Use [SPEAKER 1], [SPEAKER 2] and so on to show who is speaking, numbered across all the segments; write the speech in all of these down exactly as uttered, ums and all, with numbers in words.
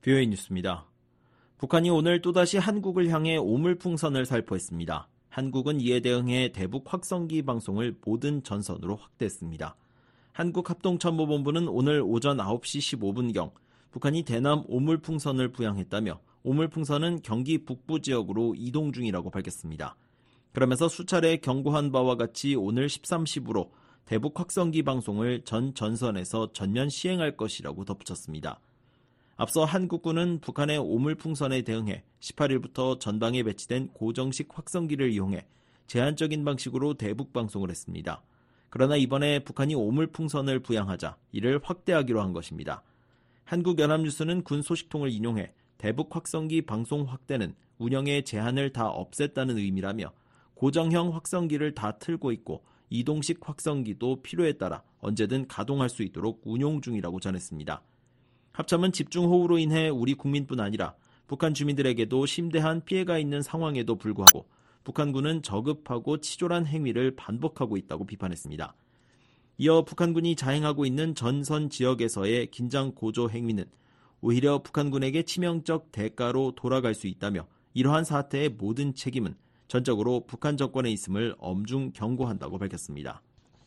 [SPEAKER 1] 비오에이 뉴스입니다. 북한이 오늘 또다시 한국을 향해 오물풍선을 살포했습니다. 한국은 이에 대응해 대북 확성기 방송을 모든 전선으로 확대했습니다. 한국합동참모본부는 오늘 오전 아홉 시 십오 분경 북한이 대남 오물풍선을 부양했다며 오물풍선은 경기 북부 지역으로 이동 중이라고 밝혔습니다. 그러면서 수차례 경고한 바와 같이 오늘 십삼 시부로 대북 확성기 방송을 전 전선에서 전면 시행할 것이라고 덧붙였습니다. 앞서 한국군은 북한의 오물풍선에 대응해 십팔 일부터 전방에 배치된 고정식 확성기를 이용해 제한적인 방식으로 대북 방송을 했습니다. 그러나 이번에 북한이 오물풍선을 부양하자 이를 확대하기로 한 것입니다. 한국연합뉴스는 군 소식통을 인용해 대북 확성기 방송 확대는 운영의 제한을 다 없앴다는 의미라며 고정형 확성기를 다 틀고 있고 이동식 확성기도 필요에 따라 언제든 가동할 수 있도록 운용 중이라고 전했습니다. 합참은 집중호우로 인해 우리 국민뿐 아니라 북한 주민들에게도 심대한 피해가 있는 상황에도 불구하고 북한군은 저급하고 치졸한 행위를 반복하고 있다고 비판했습니다. 이어 북한군이 자행하고 있는 전선 지역에서의 긴장 고조 행위는 오히려 북한군에게 치명적 대가로 돌아갈 수 있다며 이러한 사태의 모든 책임은 전적으로 북한 정권에 있음을 엄중 경고한다고 밝혔습니다.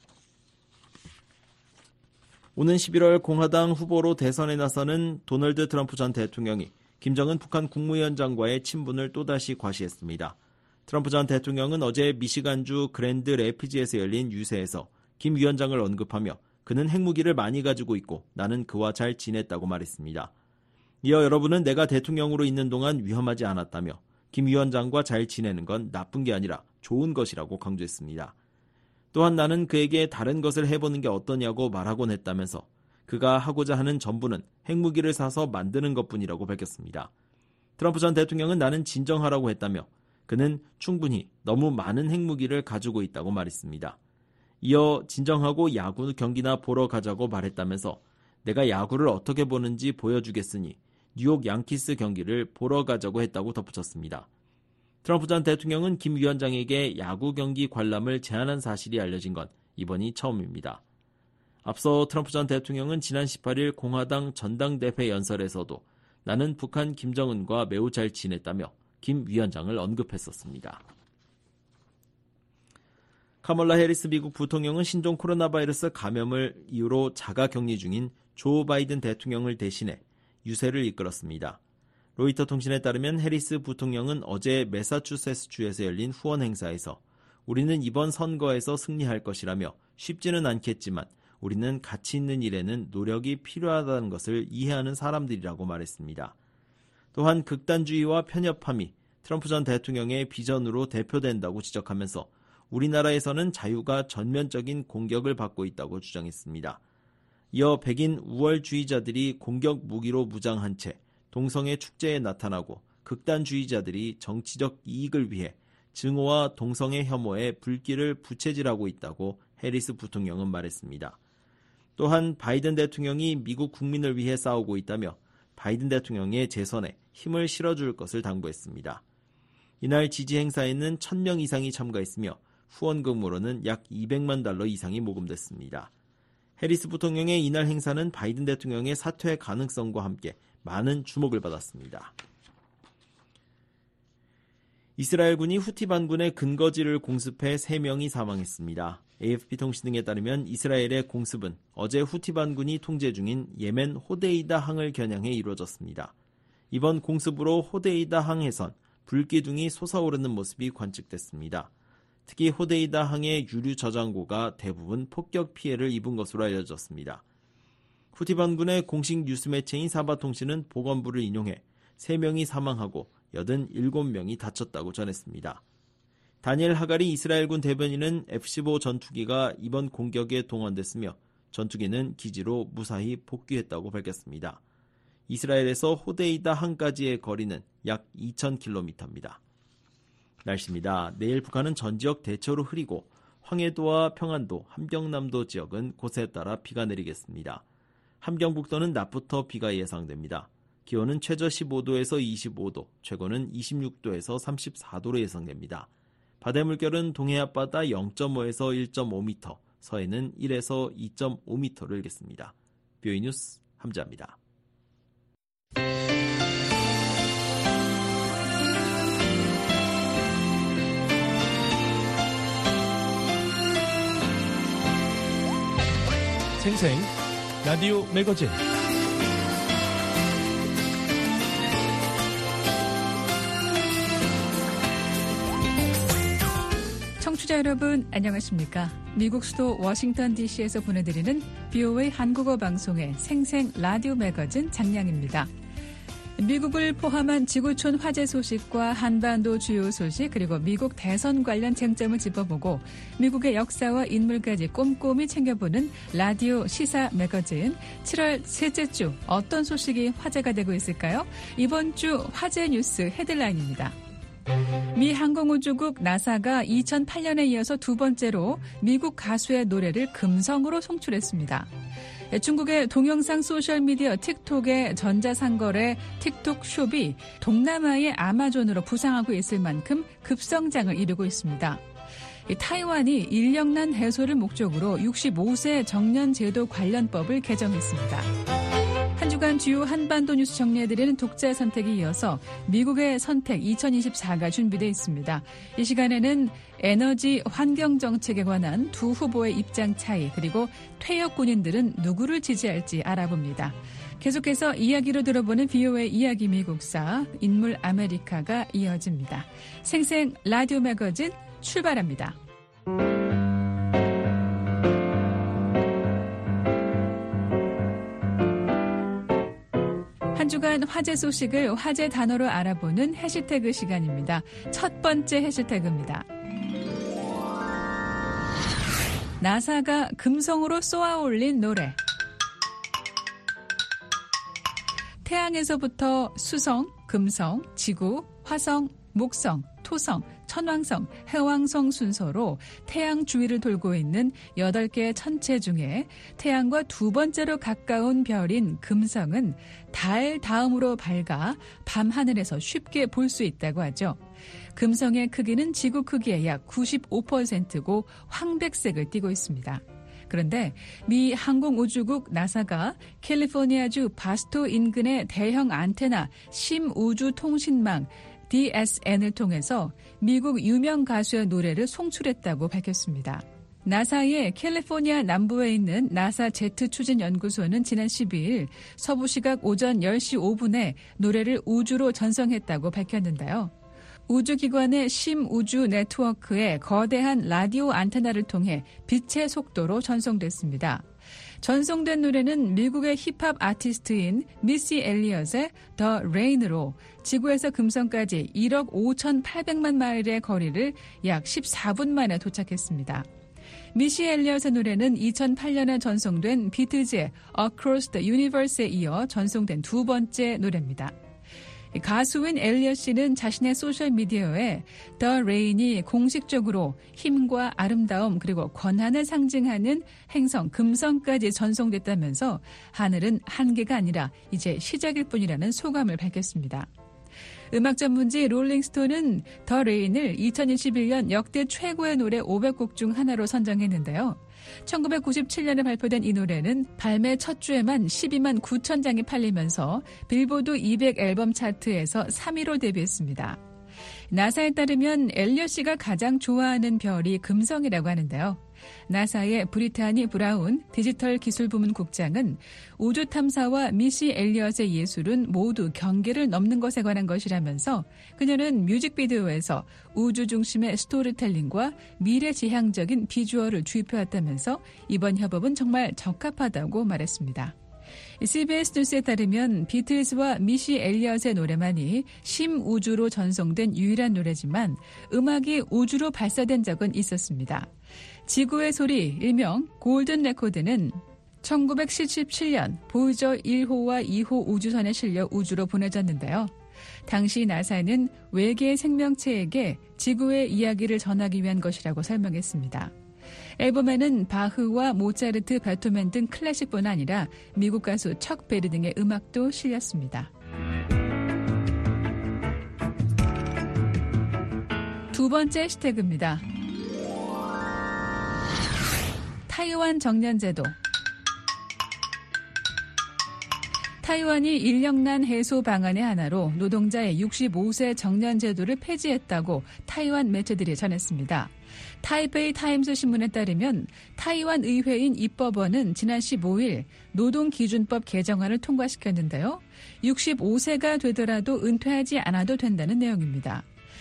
[SPEAKER 1] 오는 십일월 공화당 후보로 대선에 나서는 도널드 트럼프 전 대통령이 김정은 북한 국무위원장과의 친분을 또다시 과시했습니다. 트럼프 전 대통령은 어제 미시간주 그랜드 래피즈에서 열린 유세에서 김 위원장을 언급하며 그는 핵무기를 많이 가지고 있고 나는 그와 잘 지냈다고 말했습니다. 이어 여러분은 내가 대통령으로 있는 동안 위험하지 않았다며 김 위원장과 잘 지내는 건 나쁜 게 아니라 좋은 것이라고 강조했습니다. 또한 나는 그에게 다른 것을 해보는 게 어떠냐고 말하곤 했다면서 그가 하고자 하는 전부는 핵무기를 사서 만드는 것뿐이라고 밝혔습니다. 트럼프 전 대통령은 나는 진정하라고 했다며 그는 충분히 너무 많은 핵무기를 가지고 있다고 말했습니다. 이어 진정하고 야구 경기나 보러 가자고 말했다면서 내가 야구를 어떻게 보는지 보여주겠으니 뉴욕 양키스 경기를 보러 가자고 했다고 덧붙였습니다. 트럼프 전 대통령은 김 위원장에게 야구 경기 관람을 제안한 사실이 알려진 건 이번이 처음입니다. 앞서 트럼프 전 대통령은 지난 십팔 일 공화당 전당대회 연설에서도 나는 북한 김정은과 매우 잘 지냈다며 김 위원장을 언급했었습니다. 카멀라 해리스 미국 부통령은 신종 코로나 바이러스 감염을 이유로 자가 격리 중인 조 바이든 대통령을 대신해 유세를 이끌었습니다. 로이터 통신에 따르면 해리스 부통령은 어제 매사추세츠주에서 열린 후원 행사에서 우리는 이번 선거에서 승리할 것이라며 쉽지는 않겠지만 우리는 가치 있는 일에는 노력이 필요하다는 것을 이해하는 사람들이라고 말했습니다. 또한 극단주의와 편협함이 트럼프 전 대통령의 비전으로 대표된다고 지적하면서 우리나라에서는 자유가 전면적인 공격을 받고 있다고 주장했습니다. 이어 백인 우월주의자들이 공격 무기로 무장한 채 동성애 축제에 나타나고 극단주의자들이 정치적 이익을 위해 증오와 동성애 혐오에 불길을 부채질하고 있다고 해리스 부통령은 말했습니다. 또한 바이든 대통령이 미국 국민을 위해 싸우고 있다며 바이든 대통령의 재선에 힘을 실어줄 것을 당부했습니다. 이날 지지 행사에는 천 명 이상이 참가했으며 후원금으로는 약 이백만 달러 이상이 모금됐습니다. 해리스 부통령의 이날 행사는 바이든 대통령의 사퇴 가능성과 함께 많은 주목을 받았습니다. 이스라엘군이 후티 반군의 근거지를 공습해 세 명이 사망했습니다. 에이에프피 통신 등에 따르면 이스라엘의 공습은 어제 후티 반군이 통제 중인 예멘 호데이다 항을 겨냥해 이루어졌습니다. 이번 공습으로 호데이다 항에선 불기둥이 솟아오르는 모습이 관측됐습니다. 특히 호데이다 항의 유류 저장고가 대부분 폭격 피해를 입은 것으로 알려졌습니다. 후티 반군의 공식 뉴스 매체인 사바통신은 보건부를 인용해 세 명이 사망하고 여든일곱 명이 다쳤다고 전했습니다. 다니엘 하가리 이스라엘군 대변인은 에프 십오 전투기가 이번 공격에 동원됐으며 전투기는 기지로 무사히 복귀했다고 밝혔습니다. 이스라엘에서 호데이다 항까지의 거리는 약 이천 킬로미터입니다. 날씨입니다. 내일 북한은 전 지역 대체로 흐리고 황해도와 평안도, 함경남도 지역은 곳에 따라 비가 내리겠습니다. 함경북도는 낮부터 비가 예상됩니다. 기온은 최저 십오 도에서 이십오 도, 최고는 이십육 도에서 삼십사 도로 예상됩니다. 바다의 물결은 동해 앞바다 영 점 오에서 일 점 오 미터, 서해는 일에서 이 점 오 미터를 일겠습니다. 비오이 뉴스 함재합니다.
[SPEAKER 2] 생생 라디오 매거진
[SPEAKER 3] 청취자 여러분 안녕하십니까? 미국 수도 워싱턴 디씨에서 보내드리는 브이오에이 한국어 방송의 생생 라디오 매거진 장량입니다. 미국을 포함한 지구촌 화재 소식과 한반도 주요 소식 그리고 미국 대선 관련 쟁점을 짚어보고 미국의 역사와 인물까지 꼼꼼히 챙겨보는 라디오 시사 매거진 칠월 셋째 주 어떤 소식이 화제가 되고 있을까요? 이번 주 화제 뉴스 헤드라인입니다. 미 항공우주국 나사가 이천팔 년에 이어서 두 번째로 미국 가수의 노래를 금성으로 송출했습니다. 중국의 동영상 소셜미디어 틱톡의 전자상거래 틱톡숍이 동남아의 아마존으로 부상하고 있을 만큼 급성장을 이루고 있습니다. 타이완이 인력난 해소를 목적으로 육십오 세 정년제도 관련법을 개정했습니다. 한 주간 주요 한반도 뉴스 정리해드리는 독자 선택에 이어서 미국의 선택 이천이십사가 준비되어 있습니다. 이 시간에는 에너지 환경 정책에 관한 두 후보의 입장 차이 그리고 퇴역 군인들은 누구를 지지할지 알아봅니다. 계속해서 이야기로 들어보는 브이오에이 이야기 미국사 인물 아메리카가 이어집니다. 생생 라디오 매거진 출발합니다. 한 주간 화제 소식을 화제 단어로 알아보는 해시태그 시간입니다. 첫 번째 해시태그입니다. 나사가 금성으로 쏘아올린 노래. 태양에서부터 수성, 금성, 지구, 화성, 목성, 토성, 천왕성, 해왕성 순서로 태양 주위를 돌고 있는 여덟 개의 천체 중에 태양과 두 번째로 가까운 별인 금성은 달 다음으로 밝아 밤하늘에서 쉽게 볼 수 있다고 하죠. 금성의 크기는 지구 크기의 약 구십오 퍼센트고 황백색을 띠고 있습니다. 그런데 미 항공우주국 나사가 캘리포니아주 바스토 인근의 대형 안테나 심우주통신망 디에스엔을 통해서 미국 유명 가수의 노래를 송출했다고 밝혔습니다. 나사의 캘리포니아 남부에 있는 나사 제트 추진 연구소는 지난 십이일 서부 시각 오전 열 시 오 분에 노래를 우주로 전송했다고 밝혔는데요. 우주기관의 심우주 네트워크에 거대한 라디오 안테나를 통해 빛의 속도로 전송됐습니다. 전송된 노래는 미국의 힙합 아티스트인 미시 엘리엇의 The Rain으로 지구에서 금성까지 일억 오천팔백만 마일의 거리를 약 십사 분 만에 도착했습니다. 미시 엘리엇의 노래는 이천팔 년에 전송된 비트즈의 Across the Universe에 이어 전송된 두 번째 노래입니다. 가수인 엘리엇 씨는 자신의 소셜미디어에 The Rain이 공식적으로 힘과 아름다움 그리고 권한을 상징하는 행성 금성까지 전송됐다면서 하늘은 한계가 아니라 이제 시작일 뿐이라는 소감을 밝혔습니다. 음악 전문지 롤링스톤은 더 레인을 이천이십일 년 역대 최고의 노래 오백 곡 중 하나로 선정했는데요. 천구백구십칠 년에 발표된 이 노래는 발매 첫 주에만 십이만 구천 장이 팔리면서 빌보드 이백 앨범 차트에서 삼 위로 데뷔했습니다. 나사에 따르면 엘리엇 씨가 가장 좋아하는 별이 금성이라고 하는데요. 나사의 브리타니 브라운 디지털 기술부문 국장은 우주 탐사와 미시 엘리엇의 예술은 모두 경계를 넘는 것에 관한 것이라면서 그녀는 뮤직비디오에서 우주 중심의 스토리텔링과 미래지향적인 비주얼을 주입해왔다면서 이번 협업은 정말 적합하다고 말했습니다. 씨비에스 뉴스에 따르면 비틀즈와 미시 엘리엇의 노래만이 심우주로 전송된 유일한 노래지만 음악이 우주로 발사된 적은 있었습니다. 지구의 소리, 일명 골든 레코드는 천구백칠십칠 년 보이저 일 호와 이 호 우주선에 실려 우주로 보내졌는데요. 당시 나사는 외계 생명체에게 지구의 이야기를 전하기 위한 것이라고 설명했습니다. 앨범에는 바흐와 모차르트, 베토벤 등 클래식뿐 아니라 미국 가수 척 베리 등의 음악도 실렸습니다. 두 번째 해시태그입니다. 타이완 정년제도. 타이완이 인력난 해소 방안의 하나로 노동자의 육십오 세 정년제도를 폐지했다고 타이완 매체들이 전했습니다. 타이베이 타임스 신문에 따르면 타이완 의회인 입법원은 지난 십오일 노동기준법 개정안을 통과시켰는데요. 육십오 세가 되더라도 은퇴하지 않아도 된다는 내용입니다.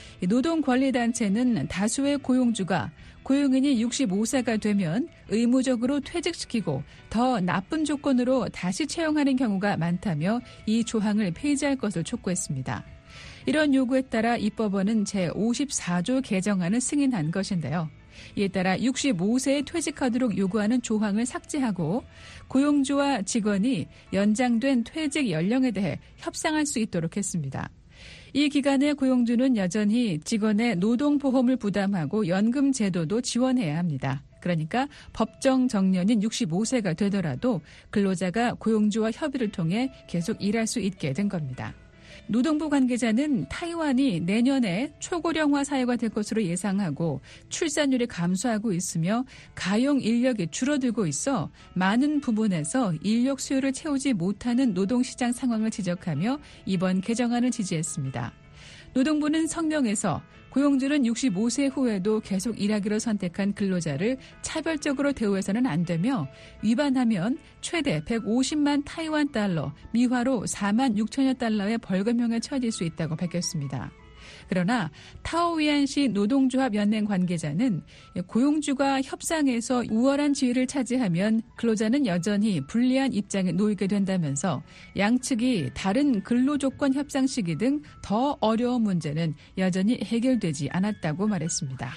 [SPEAKER 3] 노동권리단체는 다수의 고용주가 고용인이 육십오 세가 되면 의무적으로 퇴직시키고 더 나쁜 조건으로 다시 채용하는 경우가 많다며 이 조항을 폐지할 것을 촉구했습니다. 이런 요구에 따라 입법원은 제오십사조 개정안을 승인한 것인데요. 이에 따라 육십오 세에 퇴직하도록 요구하는 조항을 삭제하고 고용주와 직원이 연장된 퇴직 연령에 대해 협상할 수 있도록 했습니다. 이 기간에 고용주는 여전히 직원의 노동보험을 부담하고 연금 제도도 지원해야 합니다. 그러니까 법정 정년인 육십오 세가 되더라도 근로자가 고용주와 협의를 통해 계속 일할 수 있게 된 겁니다. 노동부 관계자는 타이완이 내년에 초고령화 사회가 될 것으로 예상하고 출산율이 감소하고 있으며 가용 인력이 줄어들고 있어 많은 부분에서 인력 수요를 채우지 못하는 노동시장 상황을 지적하며 이번 개정안을 지지했습니다. 노동부는 성명에서 고용주는 육십오 세 후에도 계속 일하기로 선택한 근로자를 차별적으로 대우해서는 안 되며 위반하면 최대 백오십만 타이완 달러, 미화로 사만 육천여 달러의 벌금형에 처해질 수 있다고 밝혔습니다. 그러나 타오위안시 노동조합 연맹 관계자는 고용주가 협상에서 우월한 지위를 차지하면 근로자는 여전히 불리한 입장에 놓이게 된다면서 양측이 다른 근로조건 협상 시기 등 더 어려운 문제는 여전히 해결되지 않았다고 말했습니다.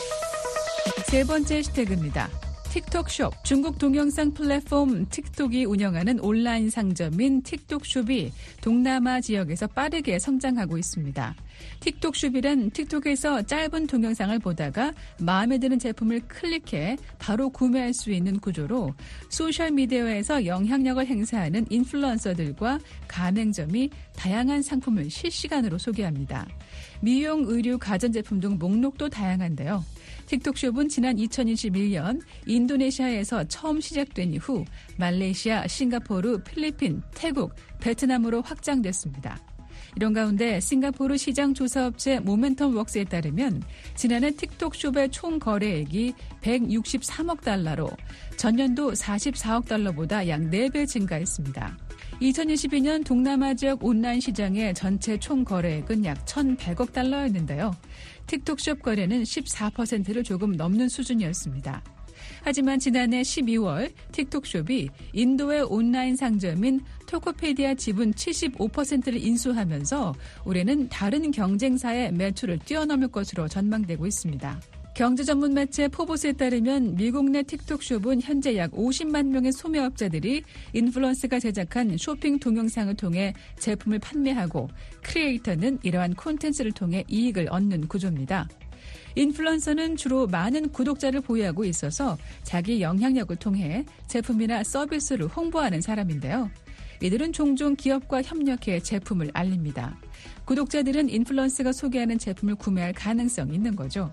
[SPEAKER 3] 세 번째 해시태그입니다. 틱톡숍, 중국 동영상 플랫폼 틱톡이 운영하는 온라인 상점인 틱톡숍이 동남아 지역에서 빠르게 성장하고 있습니다. 틱톡숍이란 틱톡에서 짧은 동영상을 보다가 마음에 드는 제품을 클릭해 바로 구매할 수 있는 구조로 소셜미디어에서 영향력을 행사하는 인플루언서들과 가맹점이 다양한 상품을 실시간으로 소개합니다. 미용, 의류, 가전제품 등 목록도 다양한데요. 틱톡숍은 지난 이천이십일 년 인도네시아에서 처음 시작된 이후 말레이시아, 싱가포르, 필리핀, 태국, 베트남으로 확장됐습니다. 이런 가운데 싱가포르 시장조사업체 모멘텀웍스에 따르면 지난해 틱톡숍의 총 거래액이 백육십삼억 달러로 전년도 사십사억 달러보다 약 네 배 증가했습니다. 이천이십이 년 동남아 지역 온라인 시장의 전체 총 거래액은 약 천백억 달러였는데요. 틱톡숍 거래는 십사 퍼센트를 조금 넘는 수준이었습니다. 하지만 지난해 십이월 틱톡숍이 인도의 온라인 상점인 토코페디아 지분 칠십오 퍼센트를 인수하면서 올해는 다른 경쟁사의 매출을 뛰어넘을 것으로 전망되고 있습니다. 경제 전문 매체 포브스에 따르면 미국 내 틱톡숍은 현재 약 오십만 명의 소매업자들이 인플루언서가 제작한 쇼핑 동영상을 통해 제품을 판매하고 크리에이터는 이러한 콘텐츠를 통해 이익을 얻는 구조입니다. 인플루언서는 주로 많은 구독자를 보유하고 있어서 자기 영향력을 통해 제품이나 서비스를 홍보하는 사람인데요. 이들은 종종 기업과 협력해 제품을 알립니다. 구독자들은 인플루언서가 소개하는 제품을 구매할 가능성이 있는 거죠.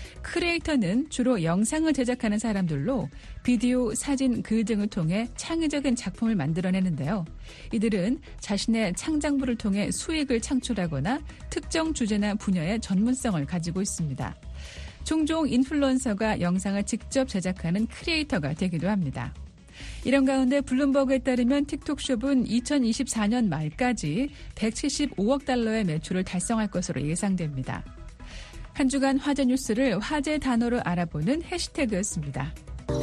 [SPEAKER 3] 크리에이터는 주로 영상을 제작하는 사람들로 비디오, 사진, 글 등을 통해 창의적인 작품을 만들어내는데요. 이들은 자신의 창작물을 통해 수익을 창출하거나 특정 주제나 분야의 전문성을 가지고 있습니다. 종종 인플루언서가 영상을 직접 제작하는 크리에이터가 되기도 합니다. 이런 가운데 블룸버그에 따르면 틱톡숍은 이천이십사 년 말까지 백칠십오억 달러의 매출을 달성할 것으로 예상됩니다. 한 주간 화제 뉴스를 화제 단어로 알아보는 해시태그였습니다.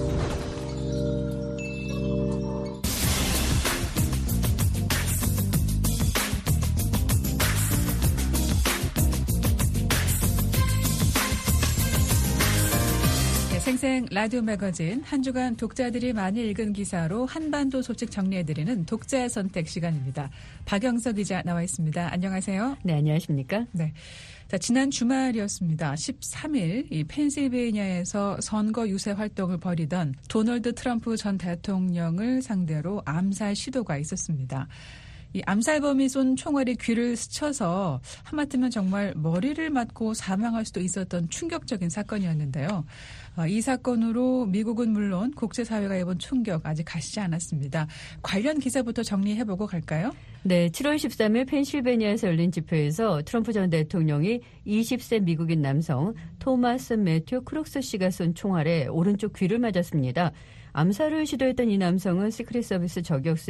[SPEAKER 3] 네, 생생 라디오 매거진 한 주간 독자들이 많이 읽은 기사로 한반도 소식 정리해드리는 독자의 선택 시간입니다. 박영석 기자 나와 있습니다. 안녕하세요.
[SPEAKER 4] 네, 안녕하십니까?
[SPEAKER 3] 네. 자, 지난 주말이었습니다. 십삼 일 이 펜실베이니아에서 선거 유세 활동을 벌이던 도널드 트럼프 전 대통령을 상대로 암살 시도가 있었습니다. 이 암살범이 쏜 총알이 귀를 스쳐서 하마터면 정말 머리를 맞고 사망할 수도 있었던 충격적인 사건이었는데요. 이 사건으로 미국은 물론 국제사회가 입은 충격 아직 가시지 않았습니다. 관련 기사부터 정리해보고 갈까요?
[SPEAKER 4] 네, 칠월 십삼일 펜실베니아에서 열린 집회에서 트럼프 전 대통령이 이십 세 미국인 남성 토마스 매튜 크룩스 씨가 쏜 총알에 오른쪽 귀를 맞았습니다. 암살을 시도했던 이 남성은 시크릿 서비스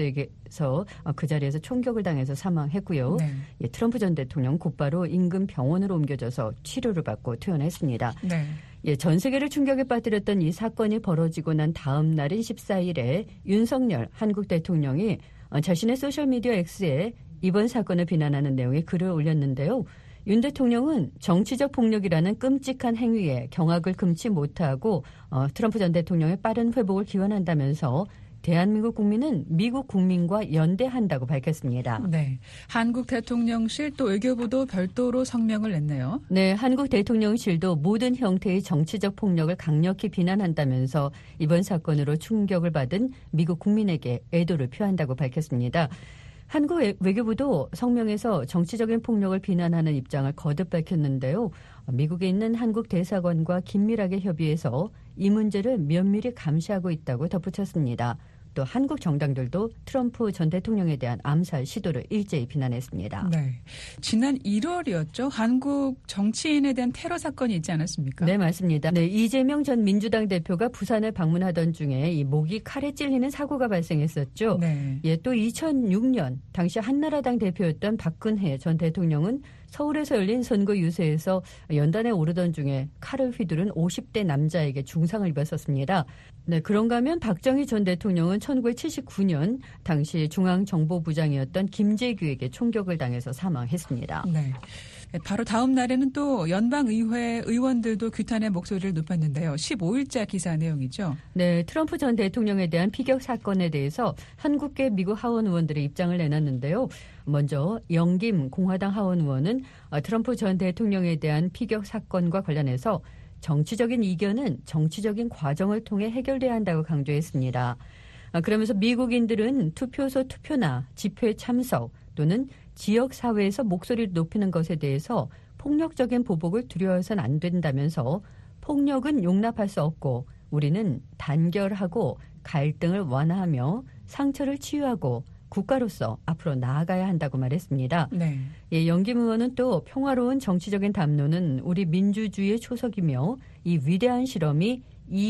[SPEAKER 4] 저격수에게서 그 자리에서 총격을 당해서 사망했고요. 네. 예, 트럼프 전 대통령 곧바로 인근 병원으로 옮겨져서 치료를 받고 퇴원했습니다. 네. 예, 전 세계를 충격에 빠뜨렸던 이 사건이 벌어지고 난 다음 날인 십사일에 윤석열 한국 대통령이 자신의 소셜미디어 X에 이번 사건을 비난하는 내용의 글을 올렸는데요. 윤 대통령은 정치적 폭력이라는 끔찍한 행위에 경악을 금치 못하고 어, 트럼프 전 대통령의 빠른 회복을 기원한다면서 대한민국 국민은 미국 국민과 연대한다고 밝혔습니다.
[SPEAKER 3] 네, 한국 대통령실 또 외교부도 별도로 성명을 냈네요.
[SPEAKER 4] 네, 한국 대통령실도 모든 형태의 정치적 폭력을 강력히 비난한다면서 이번 사건으로 충격을 받은 미국 국민에게 애도를 표한다고 밝혔습니다. 한국 외교부도 성명에서 정치적인 폭력을 비난하는 입장을 거듭 밝혔는데요. 미국에 있는 한국 대사관과 긴밀하게 협의해서 이 문제를 면밀히 감시하고 있다고 덧붙였습니다. 또 한국 정당들도 트럼프 전 대통령에 대한 암살 시도를 일제히 비난했습니다.
[SPEAKER 3] 네, 지난 일월이었죠. 한국 정치인에 대한 테러 사건이 있지 않았습니까?
[SPEAKER 4] 네, 맞습니다. 네, 이재명 전 민주당 대표가 부산을 방문하던 중에 이 목이 칼에 찔리는 사고가 발생했었죠. 네. 예, 또 이천육년 당시 한나라당 대표였던 박근혜 전 대통령은 서울에서 열린 선거 유세에서 연단에 오르던 중에 칼을 휘두른 오십 대 남자에게 중상을 입었었습니다. 네, 그런가 하면 박정희 전 대통령은 천구백칠십구년 당시 중앙정보부장이었던 김재규에게 총격을 당해서 사망했습니다.
[SPEAKER 3] 네. 바로 다음 날에는 또 연방의회 의원들도 규탄의 목소리를 높였는데요. 십오일자 기사 내용이죠.
[SPEAKER 4] 네, 트럼프 전 대통령에 대한 피격 사건에 대해서 한국계 미국 하원 의원들의 입장을 내놨는데요. 먼저 영김 공화당 하원 의원은 트럼프 전 대통령에 대한 피격 사건과 관련해서 정치적인 이견은 정치적인 과정을 통해 해결돼야 한다고 강조했습니다. 그러면서 미국인들은 투표소 투표나 집회 참석 또는 지역사회에서 목소리를 높이는 것에 대해서 폭력적인 보복을 두려워해서는 안 된다면서 폭력은 용납할 수 없고 우리는 단결하고 갈등을 완화하며 상처를 치유하고 국가로서 앞으로 나아가야 한다고 말했습니다. 네. 예, 영김 의원은 또 평화로운 정치적인 담론은 우리 민주주의의 초석이며 이 위대한 실험이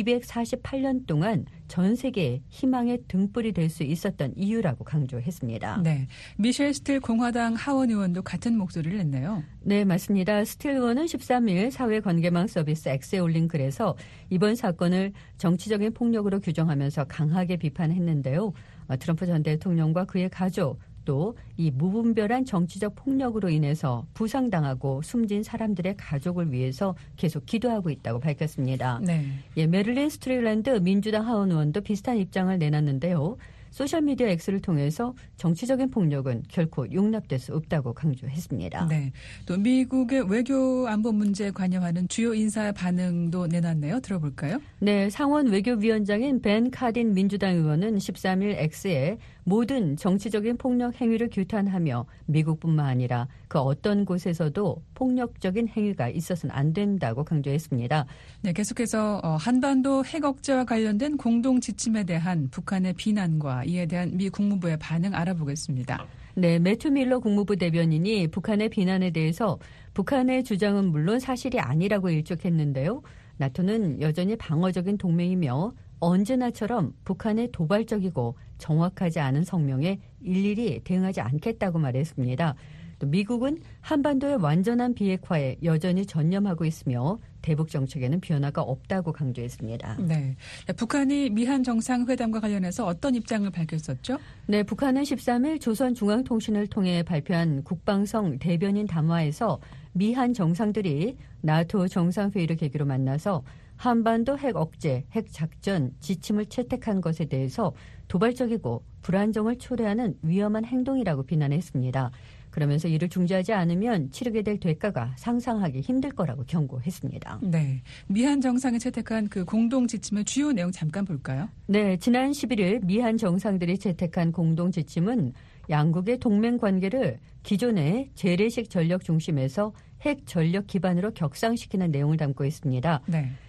[SPEAKER 4] 이백사십팔년 동안 전 세계의 희망의 등불이 될 수 있었던 이유라고 강조했습니다.
[SPEAKER 3] 네, 미셸 스틸 공화당 하원 의원도 같은 목소리를 냈네요.
[SPEAKER 4] 네, 맞습니다. 스틸 의원은 십삼일 사회관계망 서비스 X에 올린 글에서 이번 사건을 정치적인 폭력으로 규정하면서 강하게 비판했는데요. 트럼프 전 대통령과 그의 가족 또 이 무분별한 정치적 폭력으로 인해서 부상당하고 숨진 사람들의 가족을 위해서 계속 기도하고 있다고 밝혔습니다. 네. 예, 메릴린 스트레일랜드 민주당 하원 의원도 비슷한 입장을 내놨는데요. 소셜미디어 X를 통해서 정치적인 폭력은 결코 용납될 수 없다고 강조했습니다.
[SPEAKER 3] 네, 또 미국의 외교 안보 문제에 관여하는 주요 인사 반응도 내놨네요. 들어볼까요?
[SPEAKER 4] 네, 상원 외교위원장인 벤 카딘 민주당 의원은 십삼일 X에 모든 정치적인 폭력 행위를 규탄하며 미국뿐만 아니라 그 어떤 곳에서도 폭력적인 행위가 있어서는 안 된다고 강조했습니다.
[SPEAKER 3] 네, 계속해서 한반도 핵 억제와 관련된 공동 지침에 대한 북한의 비난과 이에 대한 미 국무부의 반응 알아보겠습니다.
[SPEAKER 4] 네, 매튜 밀러 국무부 대변인이 북한의 비난에 대해서 북한의 주장은 물론 사실이 아니라고 일축했는데요. 나토는 여전히 방어적인 동맹이며 언제나처럼 북한의 도발적이고 정확하지 않은 성명에 일일이 대응하지 않겠다고 말했습니다. 또 미국은 한반도의 완전한 비핵화에 여전히 전념하고 있으며 대북 정책에는 변화가 없다고 강조했습니다.
[SPEAKER 3] 네, 북한이 미한 정상회담과 관련해서 어떤 입장을 밝혔었죠?
[SPEAKER 4] 네, 북한은 십삼일 조선중앙통신을 통해 발표한 국방성 대변인 담화에서 미한 정상들이 나토 정상회의를 계기로 만나서 한반도 핵 억제, 핵 작전 지침을 채택한 것에 대해서 도발적이고 불안정을 초래하는 위험한 행동이라고 비난했습니다. 그러면서 이를 중지하지 않으면 치르게 될 대가가 상상하기 힘들 거라고 경고했습니다.
[SPEAKER 3] 네, 미한 정상이 채택한 그 공동 지침의 주요 내용 잠깐 볼까요?
[SPEAKER 4] 네, 지난 십일일 미한 정상들이 채택한 공동 지침은 양국의 동맹 관계를 기존의 재래식 전력 중심에서 핵 전력 기반으로 격상시키는 내용을 담고 있습니다. 네.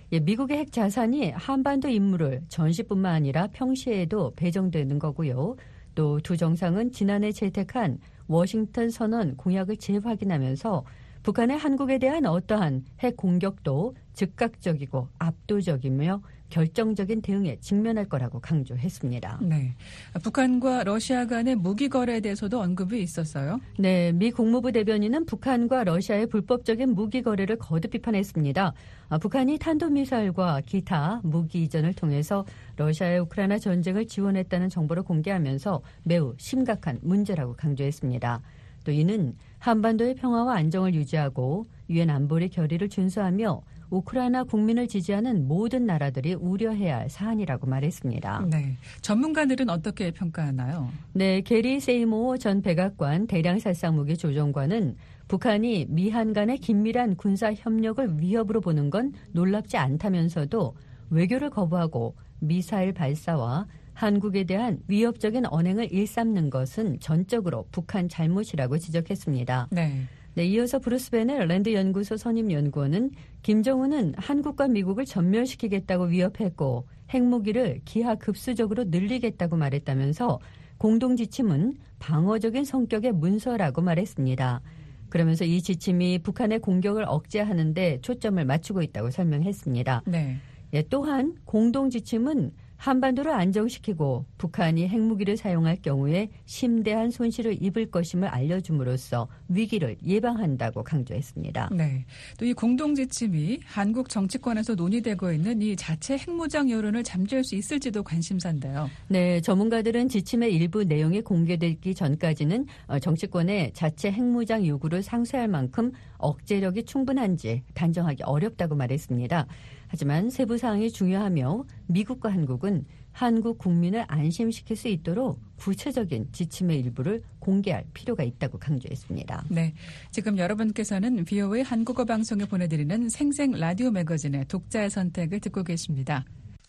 [SPEAKER 4] 예, 미국의 핵 자산이 한반도 임무를 전시뿐만 아니라 평시에도 배정되는 거고요. 또 두 정상은 지난해 채택한 워싱턴 선언 공약을 재확인하면서 북한의 한국에 대한 어떠한 핵 공격도 즉각적이고 압도적이며 결정적인 대응에 직면할 거라고 강조했습니다.
[SPEAKER 3] 네, 북한과 러시아 간의 무기 거래에 대해서도 언급이 있었어요.
[SPEAKER 4] 네, 미 국무부 대변인은 북한과 러시아의 불법적인 무기 거래를 거듭 비판했습니다. 아, 북한이 탄도미사일과 기타 무기 이전을 통해서 러시아의 우크라이나 전쟁을 지원했다는 정보를 공개하면서 매우 심각한 문제라고 강조했습니다. 또 이는 한반도의 평화와 안정을 유지하고 유엔 안보리 결의를 준수하며 우크라이나 국민을 지지하는 모든 나라들이 우려해야 할 사안이라고 말했습니다.
[SPEAKER 3] 네, 전문가들은 어떻게 평가하나요?
[SPEAKER 4] 네, 게리 세이모 전 백악관 대량살상무기 조정관은 북한이 미한 간의 긴밀한 군사 협력을 위협으로 보는 건 놀랍지 않다면서도 외교를 거부하고 미사일 발사와 한국에 대한 위협적인 언행을 일삼는 것은 전적으로 북한 잘못이라고 지적했습니다.
[SPEAKER 3] 네.
[SPEAKER 4] 네, 이어서 브루스 베넬 랜드 연구소 선임 연구원은 김정은은 한국과 미국을 전멸시키겠다고 위협했고 핵무기를 기하급수적으로 늘리겠다고 말했다면서 공동 지침은 방어적인 성격의 문서라고 말했습니다. 그러면서 이 지침이 북한의 공격을 억제하는 데 초점을 맞추고 있다고 설명했습니다.
[SPEAKER 3] 네.
[SPEAKER 4] 예, 또한 공동 지침은 한반도를 안정시키고 북한이 핵무기를 사용할 경우에 심대한 손실을 입을 것임을 알려줌으로써 위기를 예방한다고 강조했습니다.
[SPEAKER 3] 네, 또 이 공동 지침이 한국 정치권에서 논의되고 있는 이 자체 핵무장 여론을 잠재울 수 있을지도 관심사인데요.
[SPEAKER 4] 네, 전문가들은 지침의 일부 내용이 공개되기 전까지는 정치권의 자체 핵무장 요구를 상쇄할 만큼 억제력이 충분한지 단정하기 어렵다고 말했습니다. 하지만 세부 사항이 중요하며 미국과 한국은 한국 국민을 안심시킬 수 있도록 구체적인 지침의 일부를 공개할 필요가 있다고 강조했습니다.
[SPEAKER 3] 네, 지금 여러분께서는 비오에이 한국어 방송에 보내드리는 생생 라디오 매거진의 독자의 선택을 듣고 계십니다.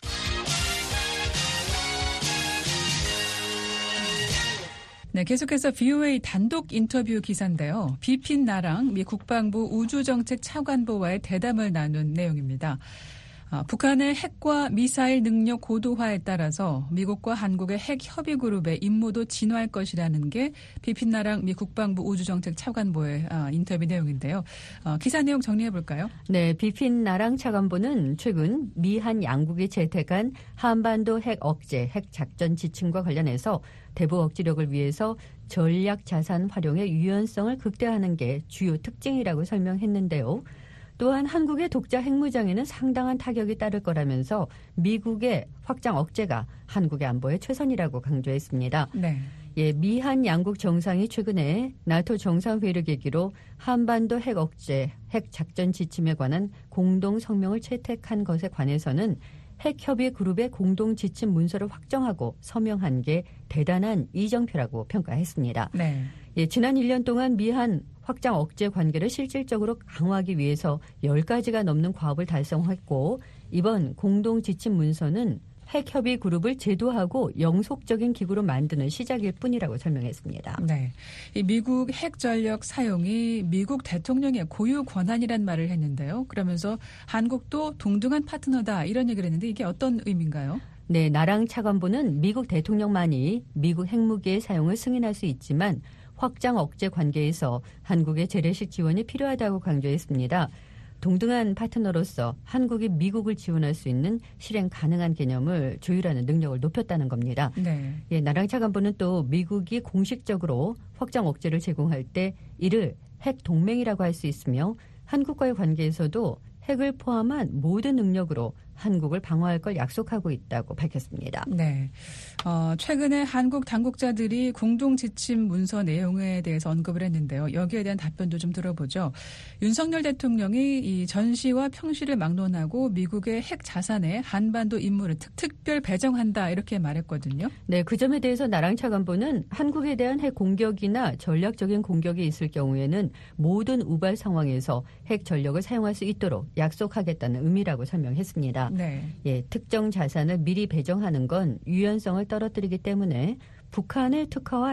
[SPEAKER 3] 네, 계속해서 비오에이 단독 인터뷰 기사인데요. 비핀 나랑 미 국방부 우주정책 차관보와의 대담을 나눈 내용입니다. 아, 북한의 핵과 미사일 능력 고도화에 따라서 미국과 한국의 핵 협의 그룹의 임무도 진화할 것이라는 게 비핀 나랑 미 국방부 우주정책 차관보의 아, 인터뷰 내용인데요. 어, 기사 내용 정리해 볼까요?
[SPEAKER 4] 네, 비핀 나랑 차관보는 최근 미한 양국이 채택한 한반도 핵 억제, 핵 작전 지침과 관련해서 대북 억지력을 위해서 전략 자산 활용의 유연성을 극대화하는 게 주요 특징이라고 설명했는데요. 또한 한국의 독자 핵무장에는 상당한 타격이 따를 거라면서 미국의 확장 억제가 한국의 안보에 최선이라고 강조했습니다.
[SPEAKER 3] 네.
[SPEAKER 4] 예, 미한 양국 정상이 최근에 나토 정상회의를 계기로 한반도 핵 억제, 핵 작전 지침에 관한 공동 성명을 채택한 것에 관해서는 핵협의 그룹의 공동 지침 문서를 확정하고 서명한 게 대단한 이정표라고 평가했습니다.
[SPEAKER 3] 네.
[SPEAKER 4] 예, 지난 일 년 동안 미한 확장 억제 관계를 실질적으로 강화하기 위해서 열 가지가 넘는 과업을 달성했고 이번 공동 지침 문서는 핵협의 그룹을 제도하고 영속적인 기구로 만드는 시작일 뿐이라고 설명했습니다.
[SPEAKER 3] 네, 이 미국 핵 전력 사용이 미국 대통령의 고유 권한이란 말을 했는데요. 그러면서 한국도 동등한 파트너다 이런 얘기를 했는데 이게 어떤 의미인가요?
[SPEAKER 4] 네, 나랑 차관보는 미국 대통령만이 미국 핵무기의 사용을 승인할 수 있지만 확장 억제 관계에서 한국의 재래식 지원이 필요하다고 강조했습니다. 동등한 파트너로서 한국이 미국을 지원할 수 있는 실행 가능한 개념을 조율하는 능력을 높였다는 겁니다.
[SPEAKER 3] 네.
[SPEAKER 4] 예, 나랑 차관보는 또 미국이 공식적으로 확장 억제를 제공할 때 이를 핵 동맹이라고 할 수 있으며 한국과의 관계에서도 핵을 포함한 모든 능력으로 한국을 방어할 걸 약속하고 있다고 밝혔습니다.
[SPEAKER 3] 네, 어, 최근에 한국 당국자들이 공동 지침 문서 내용에 대해서 언급을 했는데요. 여기에 대한 답변도 좀 들어보죠. 윤석열 대통령이 이 전시와 평시를 막론하고 미국의 핵 자산에 한반도 임무를 특, 특별 배정한다 이렇게 말했거든요.
[SPEAKER 4] 네, 그 점에 대해서 나랑 차관보는 한국에 대한 핵 공격이나 전략적인 공격이 있을 경우에는 모든 우발 상황에서 핵 전력을 사용할 수 있도록 약속하겠다는 의미라고 설명했습니다.
[SPEAKER 3] 네.
[SPEAKER 4] 예, 특정 자산을 미리 배정하는 건 유연성을 떨어뜨리기 때문에 북한에 특화한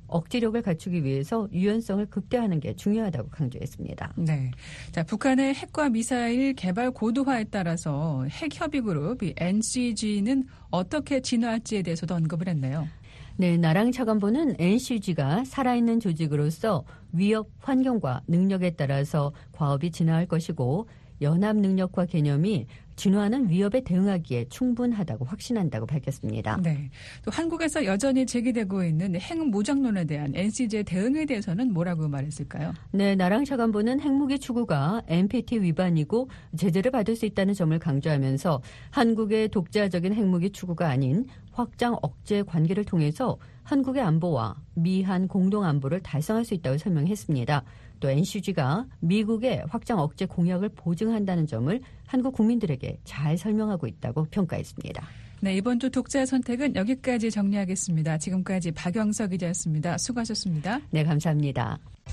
[SPEAKER 4] 억지력을 갖추기 위해서 유연성을 극대화하는 게 중요하다고 강조했습니다.
[SPEAKER 3] 네. 자, 북한의 핵과 미사일 개발 고도화에 따라서 핵협의그룹 엔씨지는 어떻게 진화할지에 대해서도 언급을 했네요.
[SPEAKER 4] 네, 나랑 차관보는 엔씨지가 살아있는 조직으로서 위협 환경과 능력에 따라서 과업이 진화할 것이고 연합 능력과 개념이 진화하는 위협에 대응하기에 충분하다고 확신한다고 밝혔습니다.
[SPEAKER 3] 네. 또 한국에서 여전히 제기되고 있는 핵무장론에 대한 엔씨지의 대응에 대해서는 뭐라고 말했을까요?
[SPEAKER 4] 네, 나랑 차관보는 핵무기 추구가 엔피티 위반이고 제재를 받을 수 있다는 점을 강조하면서 한국의 독자적인 핵무기 추구가 아닌 확장 억제 관계를 통해서 한국의 안보와 미한 공동 안보를 달성할 수 있다고 설명했습니다. 또 엔씨지가 미국의 확장 억제 공약을 보증한다는 점을 한국 국민들에게 잘 설명하고 있다고 평가했습니다.
[SPEAKER 3] 네, 이번 주 독자 선택은 여기까지 정리하겠습니다. 지금까지 박영석 기자였습니다. 수고하셨습니다.
[SPEAKER 4] 네, 감사합니다.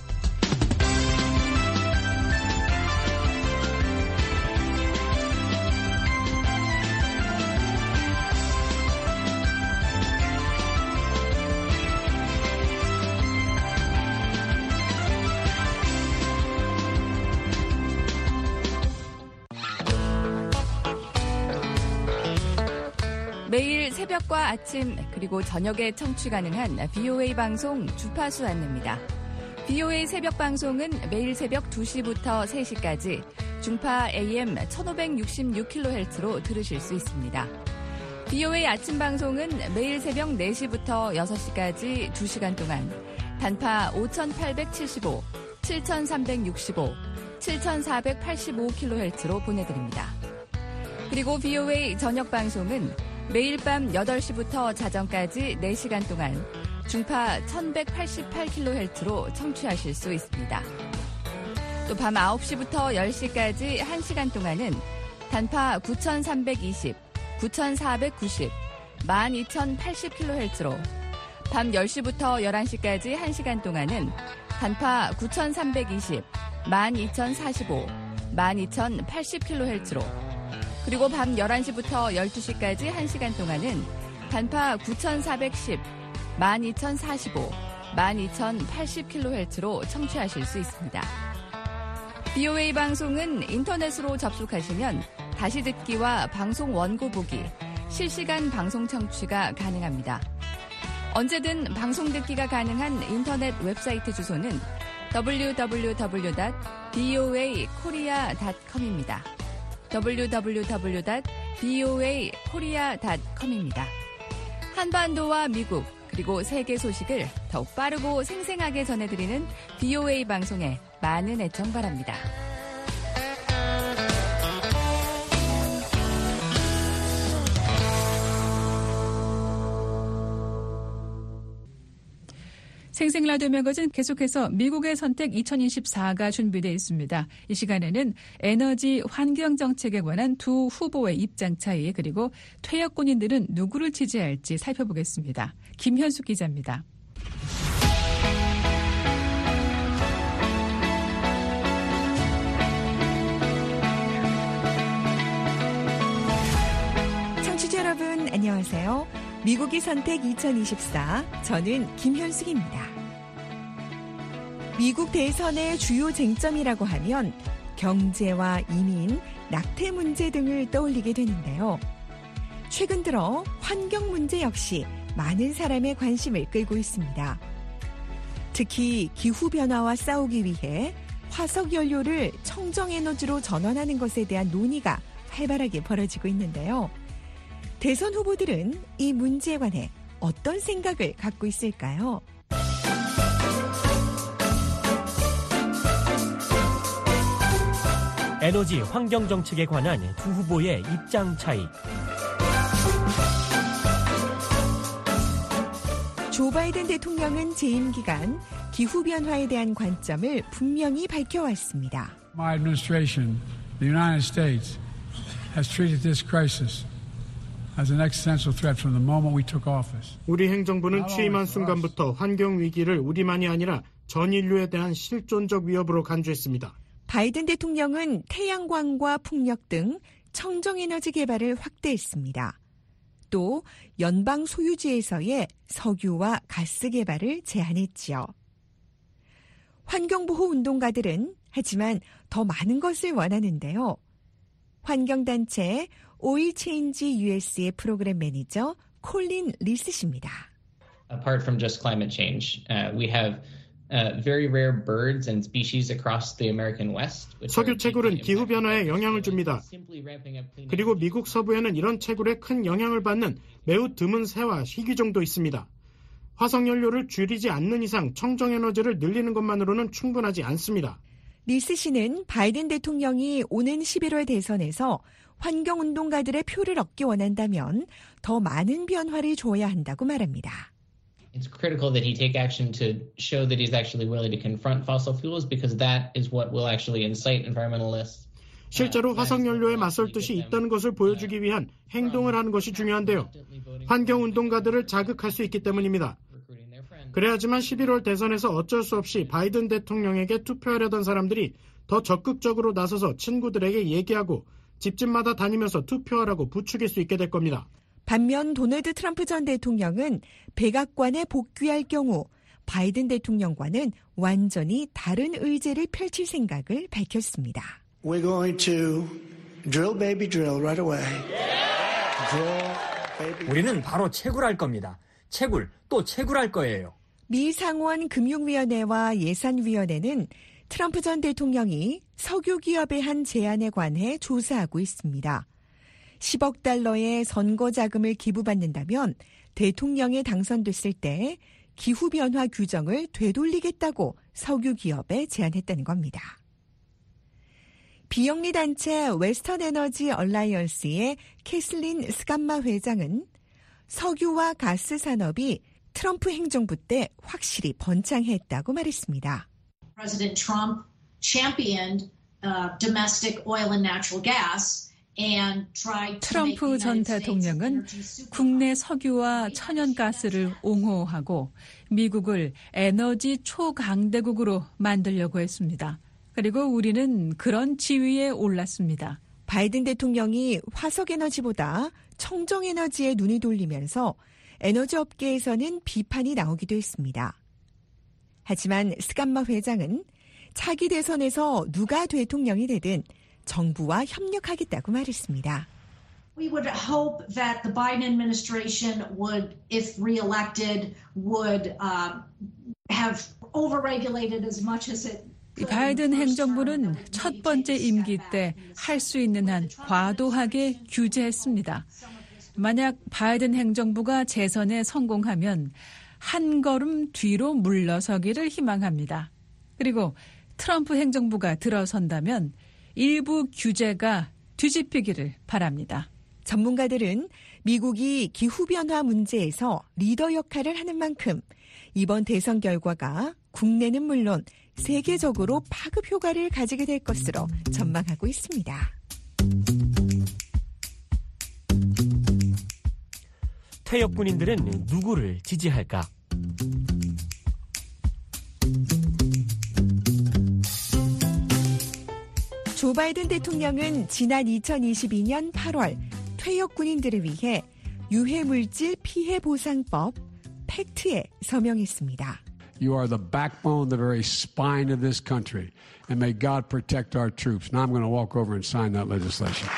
[SPEAKER 5] 매일 새벽과 아침 그리고 저녁에 청취 가능한 브이오에이 방송 주파수 안내입니다. 브이오에이 새벽 방송은 매일 새벽 두 시부터 세 시까지 중파 에이엠 천오백육십육 킬로헤르츠로 들으실 수 있습니다. 브이오에이 아침 방송은 매일 새벽 네 시부터 여섯 시까지 두 시간 동안 단파 오천팔백칠십오, 칠천삼백육십오, 칠천사백팔십오 킬로헤르츠로 보내드립니다. 그리고 브이오에이 저녁 방송은 매일 밤 여덟 시부터 자정까지 네 시간 동안 중파 천백팔십팔 킬로헤르츠로 청취하실 수 있습니다. 또 밤 아홉 시부터 열 시까지 한 시간 동안은 단파 구천삼백이십, 구천사백구십, 만 이천팔십 킬로헤르츠로 밤 열 시부터 열한 시까지 한 시간 동안은 단파 구천삼백이십, 만 이천사십오, 만 이천팔십 킬로헤르츠로 그리고 밤 열한 시부터 열두 시까지 한 시간 동안은 단파 구천사백십, 만 이천사십오, 만 이천팔십 킬로헤르츠로 청취하실 수 있습니다. 브이오에이 방송은 인터넷으로 접속하시면 다시 듣기와 방송 원고 보기, 실시간 방송 청취가 가능합니다. 언제든 방송 듣기가 가능한 인터넷 웹사이트 주소는 더블유 더블유 더블유 닷 브이오에이 코리아 닷 컴입니다. 더블유 더블유 더블유 닷 브이오에이 코리아 닷 컴입니다. 한반도와 미국 그리고 세계 소식을 더욱 빠르고 생생하게 전해드리는 브이오에이 방송에 많은 애청 바랍니다.
[SPEAKER 3] 생생라디오 매거진 계속해서 미국의 선택 이천이십사가 준비되어 있습니다. 이 시간에는 에너지 환경 정책에 관한 두 후보의 입장 차이 그리고 퇴역군인들은 누구를 지지할지 살펴보겠습니다. 김현숙 기자입니다.
[SPEAKER 6] 청취자 여러분 안녕하세요. 미국의 선택 이천이십사, 저는 김현숙입니다. 미국 대선의 주요 쟁점이라고 하면 경제와 이민, 낙태 문제 등을 떠올리게 되는데요. 최근 들어 환경 문제 역시 많은 사람의 관심을 끌고 있습니다. 특히 기후변화와 싸우기 위해 화석 연료를 청정에너지로 전환하는 것에 대한 논의가 활발하게 벌어지고 있는데요. 대선 후보들은 이 문제에 관해 어떤 생각을 갖고 있을까요?
[SPEAKER 7] 에너지 환경 정책에 관한 두 후보의 입장 차이.
[SPEAKER 6] 조 바이든 대통령은 재임 기간 기후변화에 대한 관점을 분명히 밝혀왔습니다.
[SPEAKER 8] My administration, the United States, has treated this crisis as an existential threat from the moment we took office.
[SPEAKER 9] 우리 행정부는 취임한 순간부터 환경 위기를 우리만이 아니라 전 인류에 대한 실존적 위협으로 간주했습니다.
[SPEAKER 6] 바이든 대통령은 태양광과 풍력 등 청정에너지 개발을 확대했습니다. 또 또 연방 소유지에서의 석유와 가스 개발을 제한했지요. 환경보호 운동가들은 하지만 더 많은 것을 원하는데요. 환경단체 오일 체인지 유에스의 프로그램 매니저 콜린 리스 씨입니다.
[SPEAKER 10] Apart from just climate change, uh, we have uh, very rare birds and species across the American West.
[SPEAKER 9] 석유 채굴은 기후 변화에 영향을 줍니다. 그리고 미국 서부에는 이런 채굴에 큰 영향을 받는 매우 드문 새와 희귀종도 있습니다. 화석연료를 줄이지 않는 이상 청정에너지를 늘리는 것만으로는 충분하지 않습니다.
[SPEAKER 6] 리스 씨는 바이든 대통령이 오는 십일월 대선에서 환경운동가들의 표를 얻기 원한다면 더 많은 변화를 줘야 한다고 말합니다.
[SPEAKER 10] It's critical that he take action to show that he's actually willing to confront fossil fuels because that is what will actually incite environmentalists.
[SPEAKER 9] 실제로 화석연료에 맞설 뜻이 있다는 것을 보여주기 위한 행동을 하는 것이 중요한데요. 환경운동가들을 자극할 수 있기 때문입니다. 그래야지만 십일월 대선에서 어쩔 수 없이 바이든 대통령에게 투표하려던 사람들이 더 적극적으로 나서서 친구들에게 얘기하고 집집마다 다니면서 투표하라고 부추길 수 있게 될 겁니다.
[SPEAKER 6] 반면 도널드 트럼프 전 대통령은 백악관에 복귀할 경우 바이든 대통령과는 완전히 다른 의제를 펼칠 생각을 밝혔습니다.
[SPEAKER 11] We're going to drill, baby, drill right away. Drill, baby.
[SPEAKER 7] 우리는 바로 채굴할 겁니다. 채굴, 또 채굴할 거예요.
[SPEAKER 6] 미 상원 금융위원회와 예산위원회는 트럼프 전 대통령이 석유 기업에 한 제안에 관해 조사하고 있습니다. 십억 달러의 선거 자금을 기부받는다면 대통령에 당선됐을 때 기후변화 규정을 되돌리겠다고 석유 기업에 제안했다는 겁니다. 비영리 단체 웨스턴 에너지 얼라이언스의 캐슬린 스감마 회장은 석유와 가스 산업이 트럼프 행정부 때 확실히 번창했다고 말했습니다.
[SPEAKER 12] President Trump championed uh, domestic oil and natural gas and tried to make
[SPEAKER 3] 트럼프 전 대통령은 국내 석유와 천연가스를 옹호하고 미국을 에너지 초강대국으로 만들려고 했습니다. 그리고 우리는 그런 지위에 올랐습니다.
[SPEAKER 6] 바이든 대통령이 화석에너지보다 청정에너지에 눈을 돌리면서 에너지 업계에서는 비판이 나오기도 했습니다. 하지만 스감마 회장은 차기 대선에서 누가 대통령이 되든 정부와 협력하겠다고 말했습니다.
[SPEAKER 12] We would hope that the Biden administration would, if reelected, would uh, have overregulated as much as it
[SPEAKER 3] 바이든 행정부는 첫 번째 임기 때 할 수 있는 한 과도하게 규제했습니다. 만약 바이든 행정부가 재선에 성공하면 한 걸음 뒤로 물러서기를 희망합니다. 그리고 트럼프 행정부가 들어선다면 일부 규제가 뒤집히기를 바랍니다.
[SPEAKER 6] 전문가들은 미국이 기후변화 문제에서 리더 역할을 하는 만큼 이번 대선 결과가 국내는 물론 세계적으로 파급 효과를 가지게 될 것으로 전망하고 있습니다.
[SPEAKER 7] 퇴역 군인들은 누구를 지지할까?
[SPEAKER 6] 조 바이든 대통령은 지난 이천이십이년 팔월 퇴역 군인들을 위해 유해물질 피해 보상법 팩트에 서명했습니다.
[SPEAKER 8] You are the backbone, the very spine of this country. And may God protect our troops. Now I'm going to walk over and sign that legislation.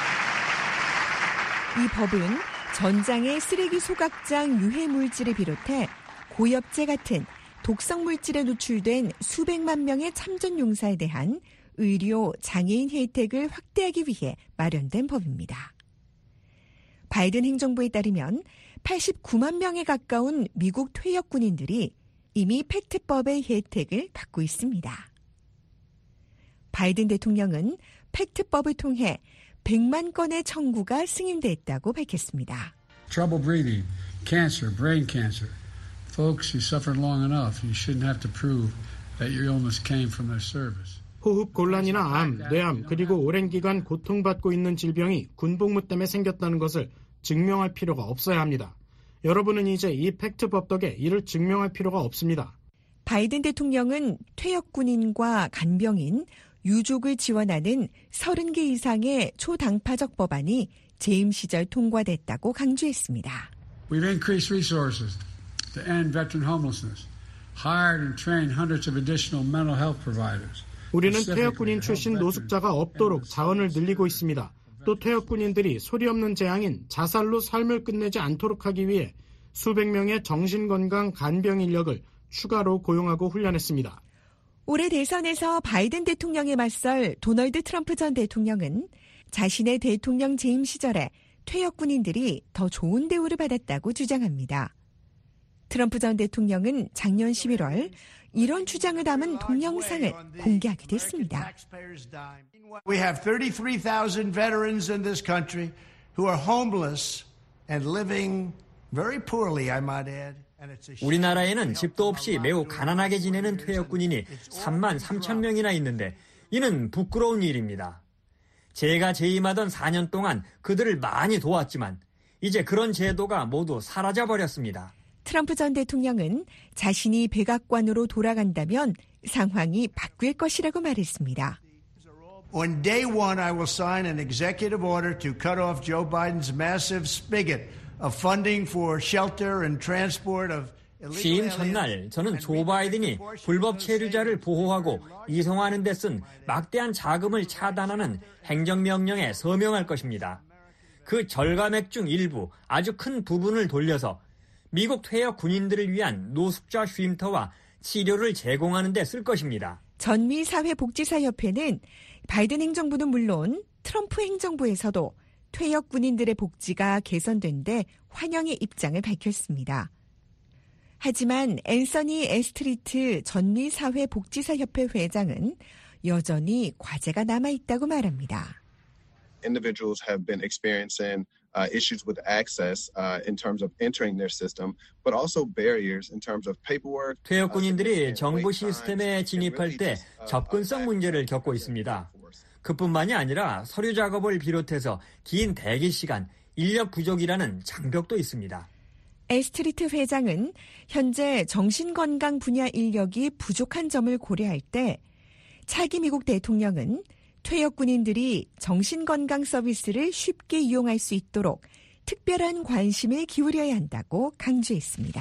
[SPEAKER 6] 이 법은 전장의 쓰레기 소각장 유해물질을 비롯해 고엽제 같은 독성물질에 노출된 수백만 명의 참전용사에 대한 의료, 장애인 혜택을 확대하기 위해 마련된 법입니다. 바이든 행정부에 따르면 팔십구만 명에 가까운 미국 퇴역 군인들이 이미 팩트법의 혜택을 받고 있습니다. 바이든 대통령은 팩트법을 통해 백만 건의 청구가 승인됐다고 밝혔습니다.
[SPEAKER 8] Trouble breathing, cancer, brain cancer. Folks, you suffered long enough. You shouldn't have to prove that your illness came from their service.
[SPEAKER 9] 호흡 곤란이나 암, 뇌암, 그리고 오랜 기간 고통받고 있는 질병이 군복무 때문에 생겼다는 것을 증명할 필요가 없어야 합니다. 여러분은 이제 이 팩트법 덕에 이를 증명할 필요가 없습니다.
[SPEAKER 6] 바이든 대통령은 퇴역 군인과 간병인, 유족을 지원하는 서른 개 이상의 초당파적 법안이 재임 시절 통과됐다고 강조했습니다.
[SPEAKER 8] We've increased resources to end veteran homelessness, hired and trained hundreds of additional mental health providers.
[SPEAKER 9] 우리는 퇴역군인 출신 노숙자가 없도록 자원을 늘리고 있습니다. 또 퇴역군인들이 소리 없는 재앙인 자살로 삶을 끝내지 않도록 하기 위해 수백 명의 정신건강 간병 인력을 추가로 고용하고 훈련했습니다.
[SPEAKER 6] 올해 대선에서 바이든 대통령에 맞설 도널드 트럼프 전 대통령은 자신의 대통령 재임 시절에 퇴역군인들이 더 좋은 대우를 받았다고 주장합니다. 트럼프 전 대통령은 작년 십일월 이런 주장을 담은 동영상을 공개하기도 했습니다.
[SPEAKER 11] We have thirty-three thousand veterans in this country who are homeless and living very poorly, I might add.
[SPEAKER 13] 우리나라에는 집도 없이 매우 가난하게 지내는 퇴역군인이 삼만 삼천 명이나 있는데 이는 부끄러운 일입니다. 제가 재임하던 사 년 동안 그들을 많이 도왔지만 이제 그런 제도가 모두 사라져버렸습니다.
[SPEAKER 6] 트럼프 전 대통령은 자신이 백악관으로 돌아간다면 상황이 바뀔 것이라고 말했습니다.
[SPEAKER 11] On day one, I will sign an executive order to cut off Joe Biden's massive spigot of funding for shelter and transport of
[SPEAKER 13] 취임 첫날 저는 조 바이든이 불법 체류자를 보호하고 이송하는 데 쓴 막대한 자금을 차단하는 행정명령에 서명할 것입니다. 그 절감액 중 일부 아주 큰 부분을 돌려서 미국 퇴역 군인들을 위한 노숙자 쉼터와 치료를 제공하는 데 쓸 것입니다.
[SPEAKER 6] 전미사회복지사협회는 바이든 행정부는 물론 트럼프 행정부에서도 퇴역 군인들의 복지가 개선된 데 환영의 입장을 밝혔습니다. 하지만 앤서니 에스트리트 전미사회복지사협회 회장은 여전히 과제가 남아있다고 말합니다.
[SPEAKER 14] Individuals have been experiencing uh, issues with access uh, in terms of entering their system, but also barriers in terms of paperwork.
[SPEAKER 13] 퇴역군인들이 정부 시스템에 진입할 때 접근성 문제를 겪고 있습니다. 그뿐만이 아니라 서류 작업을 비롯해서 긴 대기 시간, 인력 부족이라는 장벽도 있습니다.
[SPEAKER 6] 에스트리트 회장은 현재 정신건강 분야 인력이 부족한 점을 고려할 때 차기 미국 대통령은 퇴역 군인들이 정신건강 서비스를 쉽게 이용할 수 있도록 특별한 관심을 기울여야 한다고 강조했습니다.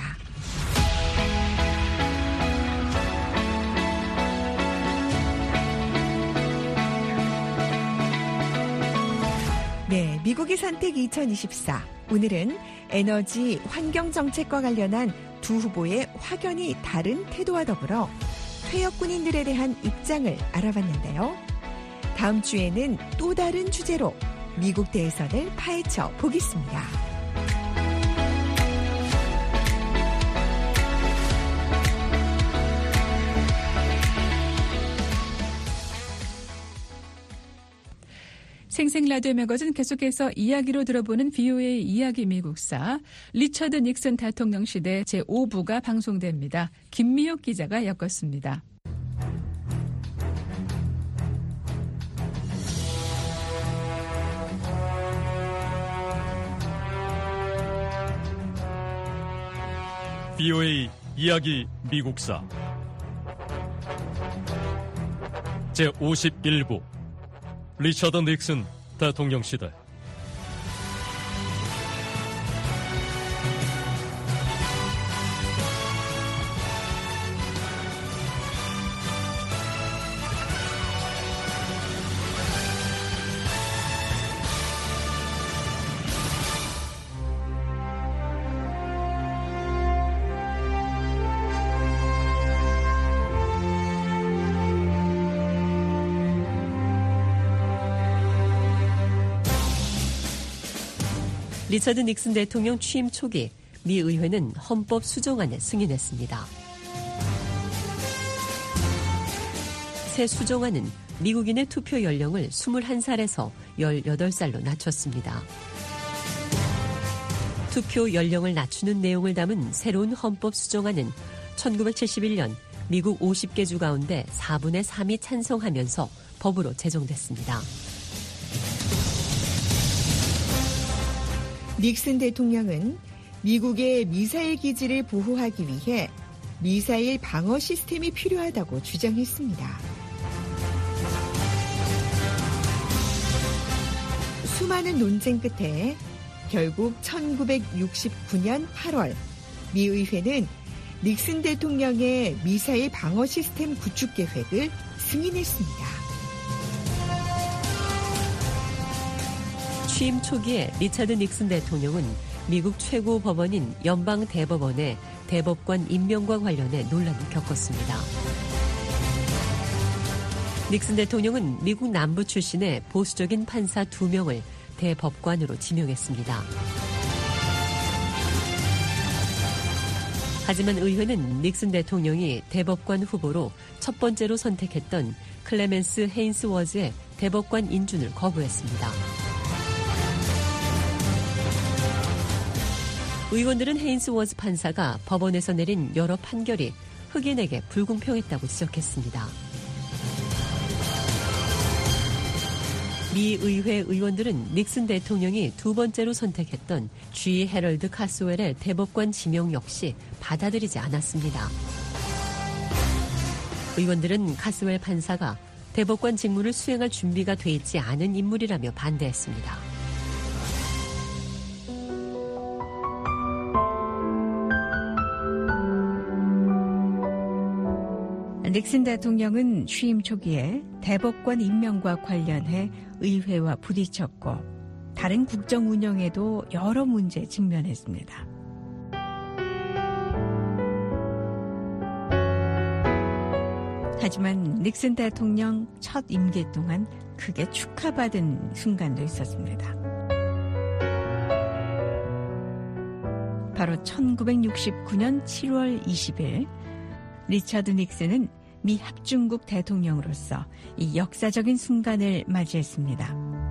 [SPEAKER 6] 네, 미국의 선택 이천이십사. 오늘은 에너지, 환경정책과 관련한 두 후보의 확연히 다른 태도와 더불어 퇴역 군인들에 대한 입장을 알아봤는데요. 다음 주에는 또 다른 주제로 미국 대선을 파헤쳐 보겠습니다.
[SPEAKER 3] 생생라디오 매거진 계속해서 이야기로 들어보는 브이오에이 이야기 미국사 리처드 닉슨 대통령 시대 제오 부가 방송됩니다. 김미옥 기자가 엮었습니다.
[SPEAKER 2] 브이오에이 이야기 미국사 제오십일 부 리처드 닉슨 대통령 시대.
[SPEAKER 15] 리처드 닉슨 대통령 취임 초기 미 의회는 헌법 수정안을 승인했습니다. 새 수정안은 미국인의 투표 연령을 스물한 살에서 열여덟 살로 낮췄습니다. 투표 연령을 낮추는 내용을 담은 새로운 헌법 수정안은 천구백칠십일 년 미국 오십 개 주 가운데 사분의 삼이 찬성하면서 법으로 제정됐습니다.
[SPEAKER 6] 닉슨 대통령은 미국의 미사일 기지를 보호하기 위해 미사일 방어 시스템이 필요하다고 주장했습니다. 수많은 논쟁 끝에 결국 천구백육십구 년 팔월 미 의회는 닉슨 대통령의 미사일 방어 시스템 구축 계획을 승인했습니다.
[SPEAKER 15] 취임 초기에 리차드 닉슨 대통령은 미국 최고 법원인 연방 대법원의 대법관 임명과 관련해 논란을 겪었습니다. 닉슨 대통령은 미국 남부 출신의 보수적인 판사 두 명을 대법관으로 지명했습니다. 하지만 의회는 닉슨 대통령이 대법관 후보로 첫 번째로 선택했던 클레멘스 헤인스워즈의 대법관 인준을 거부했습니다. 의원들은 헤인스워즈 판사가 법원에서 내린 여러 판결이 흑인에게 불공평했다고 지적했습니다. 미 의회 의원들은 닉슨 대통령이 두 번째로 선택했던 G. 해럴드 카스웰의 대법관 지명 역시 받아들이지 않았습니다. 의원들은 카스웰 판사가 대법관 직무를 수행할 준비가 돼 있지 않은 인물이라며 반대했습니다.
[SPEAKER 6] 닉슨 대통령은 취임 초기에 대법관 임명과 관련해 의회와 부딪혔고 다른 국정 운영에도 여러 문제에 직면했습니다. 하지만 닉슨 대통령 첫 임기 동안 크게 축하받은 순간도 있었습니다. 바로 천구백육십구 년 칠월 이십일 리처드 닉슨은 미 합중국 대통령으로서 이 역사적인 순간을 맞이했습니다.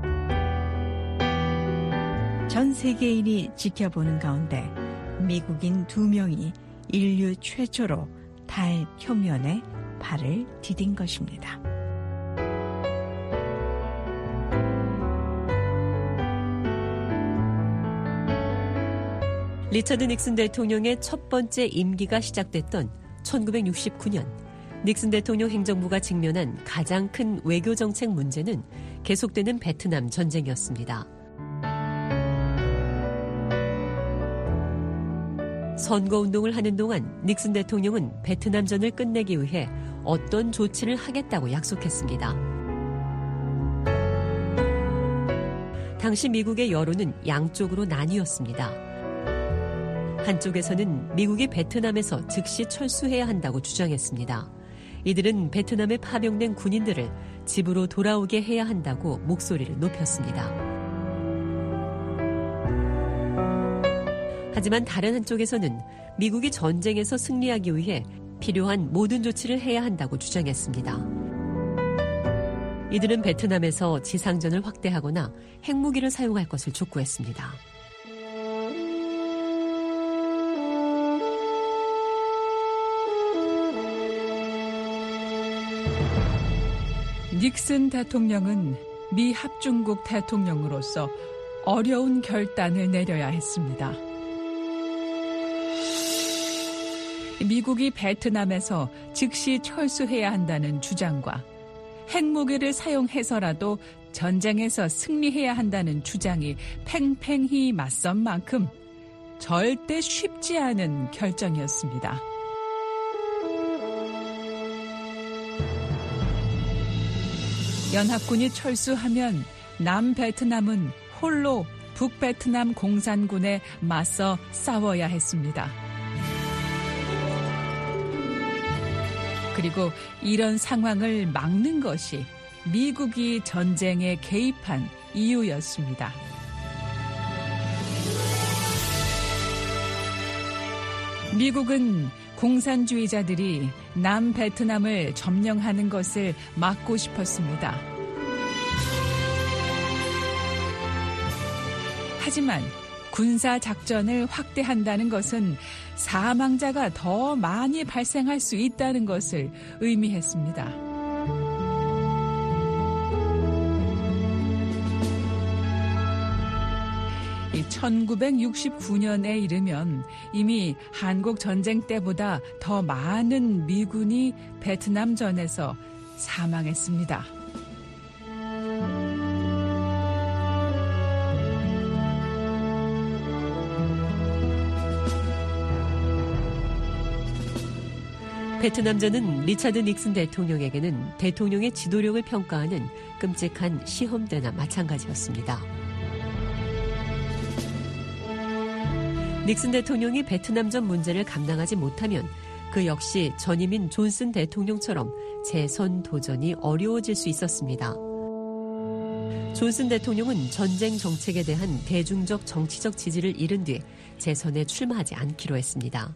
[SPEAKER 6] 전 세계인이 지켜보는 가운데 미국인 두 명이 인류 최초로 달 표면에 발을 디딘 것입니다.
[SPEAKER 15] 리처드 닉슨 대통령의 첫 번째 임기가 시작됐던 천구백육십구 년 닉슨 대통령 행정부가 직면한 가장 큰 외교정책 문제는 계속되는 베트남 전쟁이었습니다. 선거운동을 하는 동안 닉슨 대통령은 베트남전을 끝내기 위해 어떤 조치를 하겠다고 약속했습니다. 당시 미국의 여론은 양쪽으로 나뉘었습니다. 한쪽에서는 미국이 베트남에서 즉시 철수해야 한다고 주장했습니다. 이들은 베트남에 파병된 군인들을 집으로 돌아오게 해야 한다고 목소리를 높였습니다. 하지만 다른 한쪽에서는 미국이 전쟁에서 승리하기 위해 필요한 모든 조치를 해야 한다고 주장했습니다. 이들은 베트남에서 지상전을 확대하거나 핵무기를 사용할 것을 촉구했습니다.
[SPEAKER 3] 닉슨 대통령은 미 합중국 대통령으로서 어려운 결단을 내려야 했습니다. 미국이 베트남에서 즉시 철수해야 한다는 주장과 핵무기를 사용해서라도 전쟁에서 승리해야 한다는 주장이 팽팽히 맞선 만큼 절대 쉽지 않은 결정이었습니다. 연합군이 철수하면 남베트남은 홀로 북베트남 공산군에 맞서 싸워야 했습니다. 그리고 이런 상황을 막는 것이 미국이 전쟁에 개입한 이유였습니다. 미국은 공산주의자들이 남베트남을 점령하는 것을 막고 싶었습니다. 하지만 군사작전을 확대한다는 것은 사망자가 더 많이 발생할 수 있다는 것을 의미했습니다. 천구백육십구 년에 이르면 이미 한국 전쟁 때보다 더 많은 미군이 베트남전에서 사망했습니다.
[SPEAKER 15] 베트남전은 리차드 닉슨 대통령에게는 대통령의 지도력을 평가하는 끔찍한 시험대나 마찬가지였습니다. 닉슨 대통령이 베트남전 문제를 감당하지 못하면 그 역시 전임인 존슨 대통령처럼 재선 도전이 어려워질 수 있었습니다. 존슨 대통령은 전쟁 정책에 대한 대중적 정치적 지지를 잃은 뒤 재선에 출마하지 않기로 했습니다.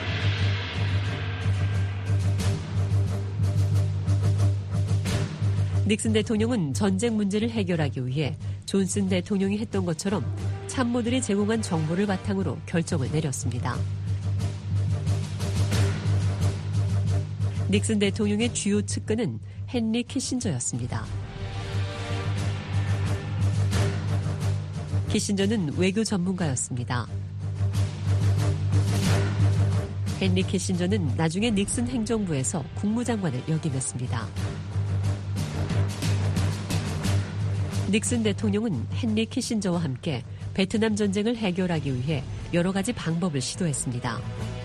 [SPEAKER 15] 닉슨 대통령은 전쟁 문제를 해결하기 위해 존슨 대통령이 했던 것처럼 참모들이 제공한 정보를 바탕으로 결정을 내렸습니다. 닉슨 대통령의 주요 측근은 헨리 키신저였습니다. 키신저는 외교 전문가였습니다. 헨리 키신저는 나중에 닉슨 행정부에서 국무장관을 역임했습니다. 닉슨 대통령은 헨리 키신저와 함께 베트남 전쟁을 해결하기 위해 여러 가지 방법을 시도했습니다.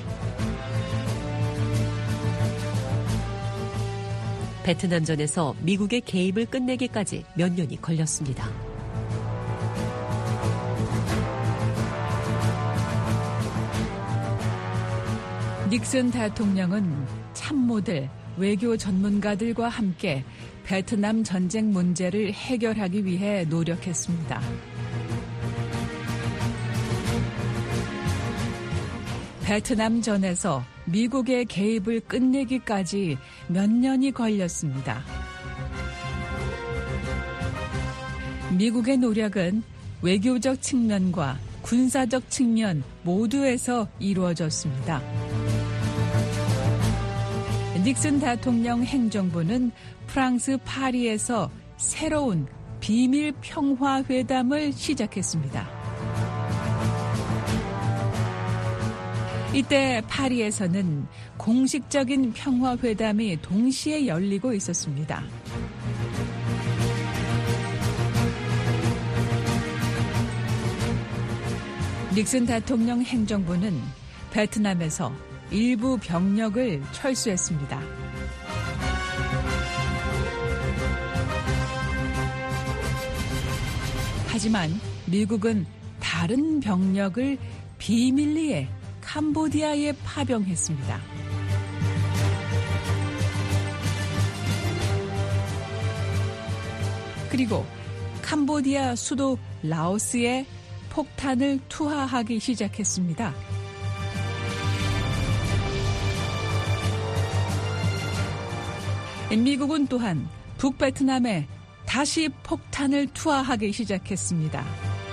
[SPEAKER 15] 베트남전에서 미국의 개입을 끝내기까지 몇 년이 걸렸습니다.
[SPEAKER 3] 닉슨 대통령은 참모들, 외교 전문가들과 함께 베트남 전쟁 문제를 해결하기 위해 노력했습니다. 베트남전에서 미국의 개입을 끝내기까지 몇 년이 걸렸습니다. 미국의 노력은 외교적 측면과 군사적 측면 모두에서 이루어졌습니다. 닉슨 대통령 행정부는 프랑스 파리에서 새로운 비밀 평화 회담을 시작했습니다. 이때 파리에서는 공식적인 평화 회담이 동시에 열리고 있었습니다. 닉슨 대통령 행정부는 베트남에서 일부 병력을 철수했습니다. 하지만 미국은 다른 병력을 비밀리에 캄보디아에 파병했습니다. 그리고 캄보디아 수도 라오스에 폭탄을 투하하기 시작했습니다. 미국은 또한 북베트남에 다시 폭탄을 투하하기 시작했습니다.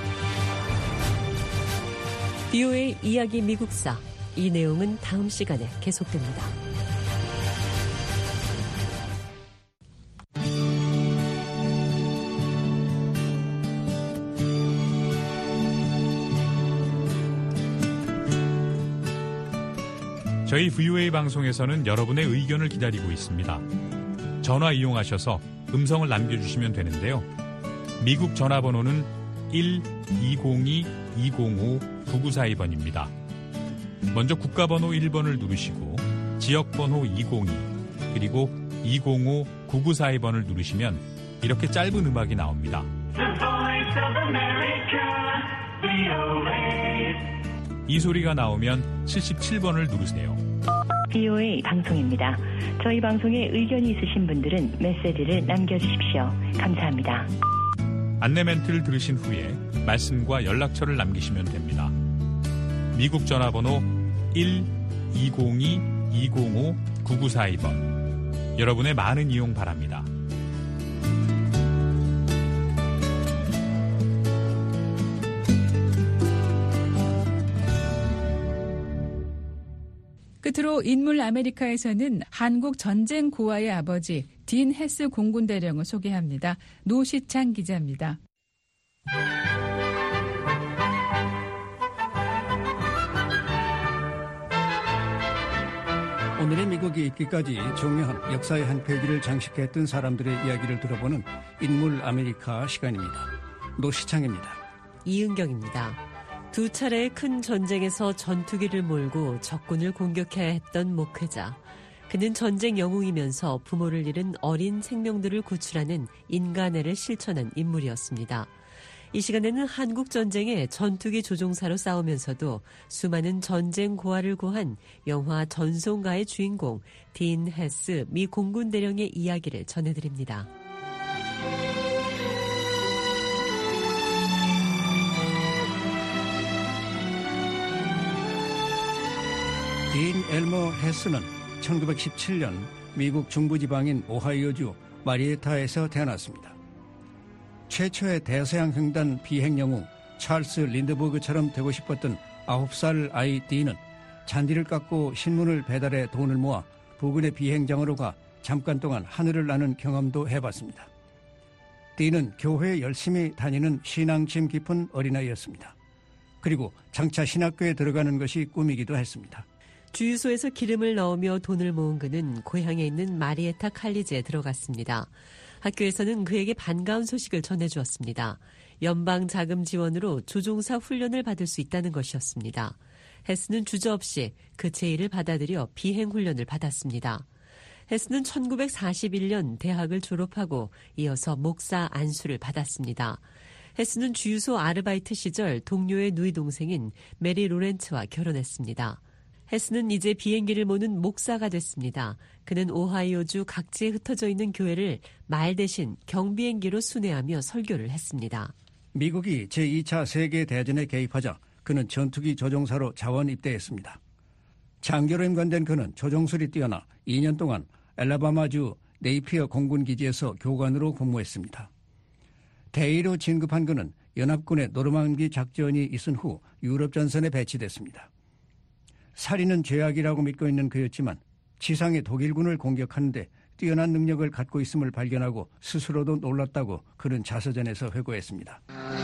[SPEAKER 15] 비오에이 이야기 미국사, 이 내용은 다음 시간에 계속됩니다.
[SPEAKER 16] 저희 브이오에이 방송에서는 여러분의 의견을 기다리고 있습니다. 전화 이용하셔서 음성을 남겨주시면 되는데요. 미국 전화번호는 일 이공이 이공오 구구사이 번입니다. 먼저 국가번호 일 번을 누르시고 지역번호 이공이 그리고 이공오 구구사이 번을 누르시면 이렇게 짧은 음악이 나옵니다. 이 소리가 나오면 칠십칠 번을 누르세요.
[SPEAKER 17] 비오에이 방송입니다. 저희 방송에 의견이 있으신 분들은 메시지를 남겨주십시오. 감사합니다.
[SPEAKER 16] 안내 멘트를 들으신 후에 말씀과 연락처를 남기시면 됩니다. 미국 전화번호 일 이공이 이공오 구구사이 번. 여러분의 많은 이용 바랍니다.
[SPEAKER 3] 끝으로 인물 아메리카에서는 한국 전쟁 고아의 아버지 딘 헤스 공군대령을 소개합니다. 노시창 기자입니다.
[SPEAKER 18] 오늘의 미국이 있기까지 중요한 역사의 한 페이지를 장식했던 사람들의 이야기를 들어보는 인물 아메리카 시간입니다. 노시창입니다.
[SPEAKER 15] 이은경입니다. 두 차례의 큰 전쟁에서 전투기를 몰고 적군을 공격해야 했던 목회자. 그는 전쟁 영웅이면서 부모를 잃은 어린 생명들을 구출하는 인간애를 실천한 인물이었습니다. 이 시간에는 한국 전쟁의 전투기 조종사로 싸우면서도 수많은 전쟁 고아를 구한 영화 전송가의 주인공 딘 헤스 미 공군 대령의 이야기를 전해드립니다.
[SPEAKER 18] 딘 엘머 헤스는 천구백십칠 년 미국 중부지방인 오하이오주 마리에타에서 태어났습니다. 최초의 대서양 횡단 비행 영웅 찰스 린드버그처럼 되고 싶었던 아홉 살 아이 딘은 잔디를 깎고 신문을 배달해 돈을 모아 부근의 비행장으로 가 잠깐 동안 하늘을 나는 경험도 해봤습니다. 딘은 교회에 열심히 다니는 신앙심 깊은 어린아이였습니다. 그리고 장차 신학교에 들어가는 것이 꿈이기도 했습니다.
[SPEAKER 15] 주유소에서 기름을 넣으며 돈을 모은 그는 고향에 있는 마리에타 칼리지에 들어갔습니다. 학교에서는 그에게 반가운 소식을 전해주었습니다. 연방 자금 지원으로 조종사 훈련을 받을 수 있다는 것이었습니다. 헤스는 주저없이 그 제의를 받아들여 비행 훈련을 받았습니다. 헤스는 천구백사십일 년 대학을 졸업하고 이어서 목사 안수를 받았습니다. 헤스는 주유소 아르바이트 시절 동료의 누이 동생인 메리 로렌츠와 결혼했습니다. 헤스는 이제 비행기를 모는 목사가 됐습니다. 그는 오하이오주 각지에 흩어져 있는 교회를 말 대신 경비행기로 순회하며 설교를 했습니다.
[SPEAKER 18] 미국이 제이 차 세계대전에 개입하자 그는 전투기 조종사로 자원 입대했습니다. 장교로 임관된 그는 조종술이 뛰어나 이 년 동안 엘라바마주 네이피어 공군기지에서 교관으로 근무했습니다. 대위로 진급한 그는 연합군의 노르망디 작전이 있은 후 유럽 전선에 배치됐습니다. 살인은 죄악이라고 믿고 있는 그였지만 지상의 독일군을 공격하는데 뛰어난 능력을 갖고 있음을 발견하고 스스로도 놀랐다고 그는 자서전에서 회고했습니다.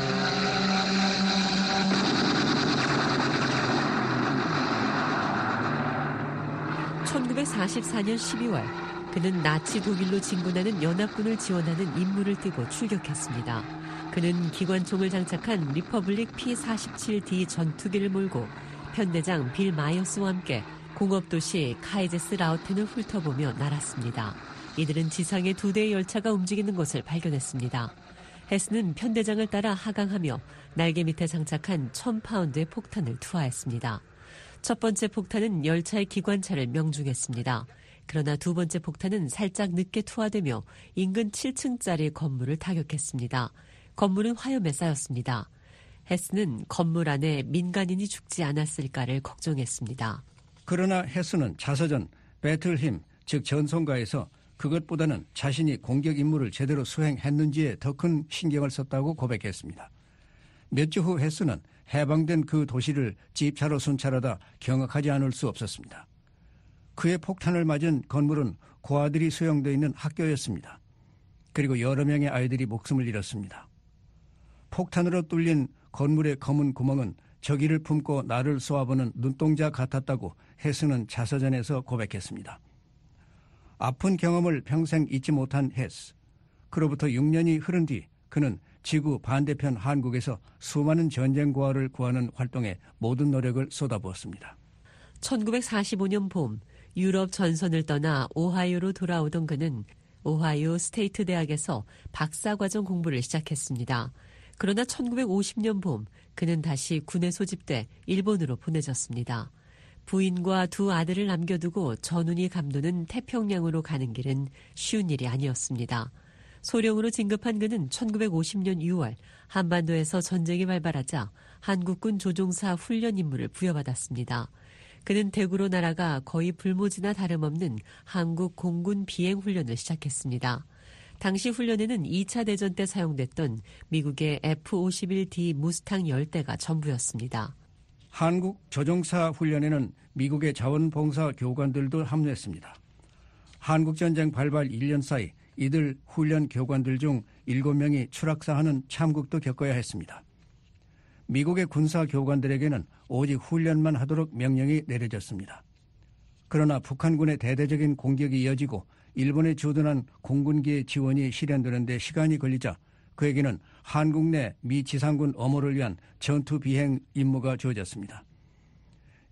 [SPEAKER 15] 천구백사십사 년 십이월 그는 나치 독일로 진군하는 연합군을 지원하는 임무를 띠고 출격했습니다. 그는 기관총을 장착한 리퍼블릭 피 사십칠 디 전투기를 몰고 편대장 빌 마이어스와 함께 공업도시 카이제스 라우텐을 훑어보며 날았습니다. 이들은 지상에 두 대의 열차가 움직이는 것을 발견했습니다. 헤스는 편대장을 따라 하강하며 날개 밑에 장착한 천 파운드의 폭탄을 투하했습니다. 첫 번째 폭탄은 열차의 기관차를 명중했습니다. 그러나 두 번째 폭탄은 살짝 늦게 투하되며 인근 칠 층짜리 건물을 타격했습니다. 건물은 화염에 쌓였습니다. 헤스는 건물 안에 민간인이 죽지 않았을까를 걱정했습니다.
[SPEAKER 18] 그러나 헤스는 자서전 배틀힘, 즉 전송가에서 그것보다는 자신이 공격 임무를 제대로 수행했는지에 더 큰 신경을 썼다고 고백했습니다. 몇 주 후 헤스는 해방된 그 도시를 집차로 순찰하다 경악하지 않을 수 없었습니다. 그의 폭탄을 맞은 건물은 고아들이 수용되어 있는 학교였습니다. 그리고 여러 명의 아이들이 목숨을 잃었습니다. 폭탄으로 뚫린 건물의 검은 구멍은 저기를 품고 나를 쏘아보는 눈동자 같았다고 헤스는 자서전에서 고백했습니다. 아픈 경험을 평생 잊지 못한 헤스. 그로부터 육 년이 흐른 뒤 그는 지구 반대편 한국에서 수많은 전쟁 고아를 구하는 활동에 모든 노력을 쏟아부었습니다.
[SPEAKER 15] 천구백사십오 년 봄 유럽 전선을 떠나 오하이오로 돌아오던 그는 오하이오 스테이트 대학에서 박사과정 공부를 시작했습니다. 그러나 천구백오십 년 봄 그는 다시 군에 소집돼 일본으로 보내졌습니다. 부인과 두 아들을 남겨두고 전운이 감도는 태평양으로 가는 길은 쉬운 일이 아니었습니다. 소령으로 진급한 그는 천구백오십 년 유월 한반도에서 전쟁이 발발하자 한국군 조종사 훈련 임무를 부여받았습니다. 그는 대구로 날아가 거의 불모지나 다름없는 한국 공군 비행 훈련을 시작했습니다. 당시 훈련에는 이 차 대전 때 사용됐던 미국의 에프 오십일 디 무스탕 열 대가 전부였습니다.
[SPEAKER 18] 한국 조종사 훈련에는 미국의 자원봉사 교관들도 합류했습니다. 한국전쟁 발발 일 년 사이 이들 훈련 교관들 중 일곱 명이 추락사하는 참극도 겪어야 했습니다. 미국의 군사 교관들에게는 오직 훈련만 하도록 명령이 내려졌습니다. 그러나 북한군의 대대적인 공격이 이어지고 일본에 주둔한 공군기의 지원이 실현되는 데 시간이 걸리자 그에게는 한국 내 미 지상군 엄호를 위한 전투 비행 임무가 주어졌습니다.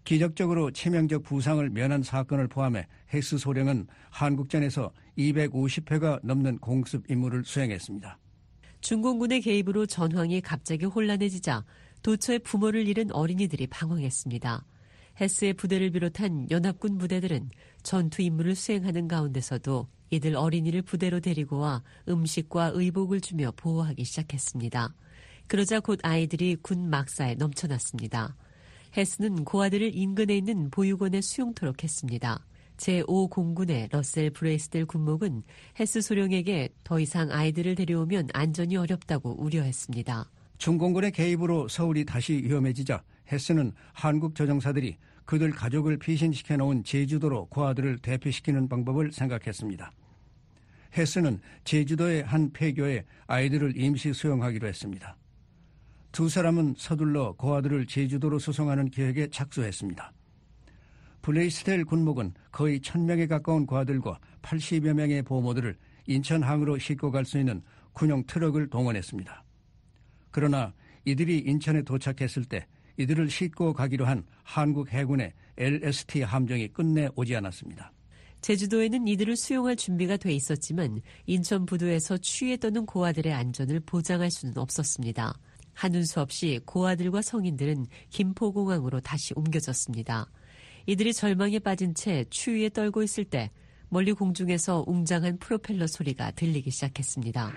[SPEAKER 18] 기적적으로 치명적 부상을 면한 사건을 포함해 헤스 소령은 한국전에서 이백오십 회가 넘는 공습 임무를 수행했습니다.
[SPEAKER 15] 중공군의 개입으로 전황이 갑자기 혼란해지자 도처에 부모를 잃은 어린이들이 방황했습니다. 헤스의 부대를 비롯한 연합군 부대들은 전투 임무를 수행하는 가운데서도 이들 어린이를 부대로 데리고 와 음식과 의복을 주며 보호하기 시작했습니다. 그러자 곧 아이들이 군 막사에 넘쳐났습니다. 헤스는 고아들을 인근에 있는 보육원에 수용토록 했습니다. 제오 공군의 러셀 브레이스델 군목은 헤스 소령에게 더 이상 아이들을 데려오면 안전이 어렵다고 우려했습니다.
[SPEAKER 18] 중공군의 개입으로 서울이 다시 위험해지자 헤스는 한국 조정사들이 그들 가족을 피신시켜 놓은 제주도로 고아들을 대피시키는 방법을 생각했습니다. 헤스는 제주도의 한 폐교에 아이들을 임시 수용하기로 했습니다. 두 사람은 서둘러 고아들을 제주도로 수송하는 계획에 착수했습니다. 블레이스텔 군목은 거의 천 명에 가까운 고아들과 팔십여 명의 보모들을 인천항으로 싣고 갈 수 있는 군용 트럭을 동원했습니다. 그러나 이들이 인천에 도착했을 때 이들을 싣고 가기로 한 한국 해군의 엘에스티 함정이 끝내 오지 않았습니다.
[SPEAKER 15] 제주도에는 이들을 수용할 준비가 돼 있었지만 인천 부두에서 추위에 떠는 고아들의 안전을 보장할 수는 없었습니다. 한눈 수 없이 고아들과 성인들은 김포공항으로 다시 옮겨졌습니다. 이들이 절망에 빠진 채 추위에 떨고 있을 때 멀리 공중에서 웅장한 프로펠러 소리가 들리기 시작했습니다.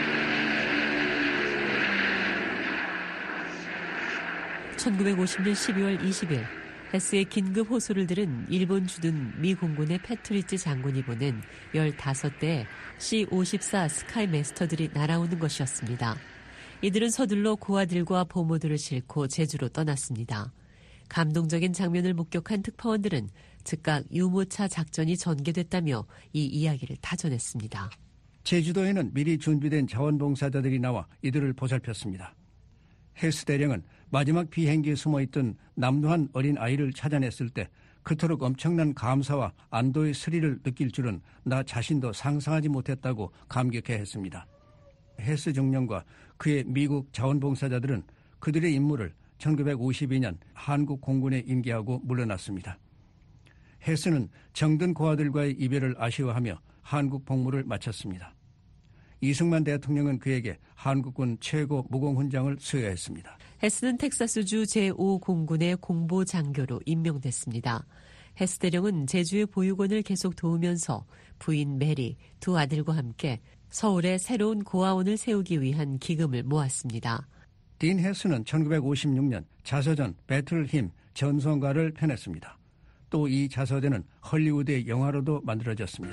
[SPEAKER 15] 천구백오십 년 십이월 이십일 헤스의 긴급 호소를 들은 일본 주둔 미 공군의 패트리지 장군이 보낸 열다섯 대의 씨 오십사 스카이 매스터들이 날아오는 것이었습니다. 이들은 서둘러 고아들과 보모들을 싣고 제주로 떠났습니다. 감동적인 장면을 목격한 특파원들은 즉각 유모차 작전이 전개됐다며 이 이야기를 타전했습니다.
[SPEAKER 18] 제주도에는 미리 준비된 자원봉사자들이 나와 이들을 보살폈습니다. 헤스 대령은 마지막 비행기에 숨어있던 남루한 어린 아이를 찾아냈을 때 그토록 엄청난 감사와 안도의 스릴을 느낄 줄은 나 자신도 상상하지 못했다고 감격해 했습니다. 헤스 중령과 그의 미국 자원봉사자들은 그들의 임무를 천구백오십이 년 한국 공군에 인계하고 물러났습니다. 헤스는 정든 고아들과의 이별을 아쉬워하며 한국 복무를 마쳤습니다. 이승만 대통령은 그에게 한국군 최고 무공훈장을 수여했습니다.
[SPEAKER 15] 헤스는 텍사스주 제오 공군의 공보장교로 임명됐습니다. 헤스 대령은 제주의 보육원을 계속 도우면서 부인 메리, 두 아들과 함께 서울에 새로운 고아원을 세우기 위한 기금을 모았습니다.
[SPEAKER 18] 딘 헤스는 천구백오십육 년 자서전 배틀힘 전성가를 펴냈습니다. 또 이 자서전은 헐리우드의 영화로도 만들어졌습니다.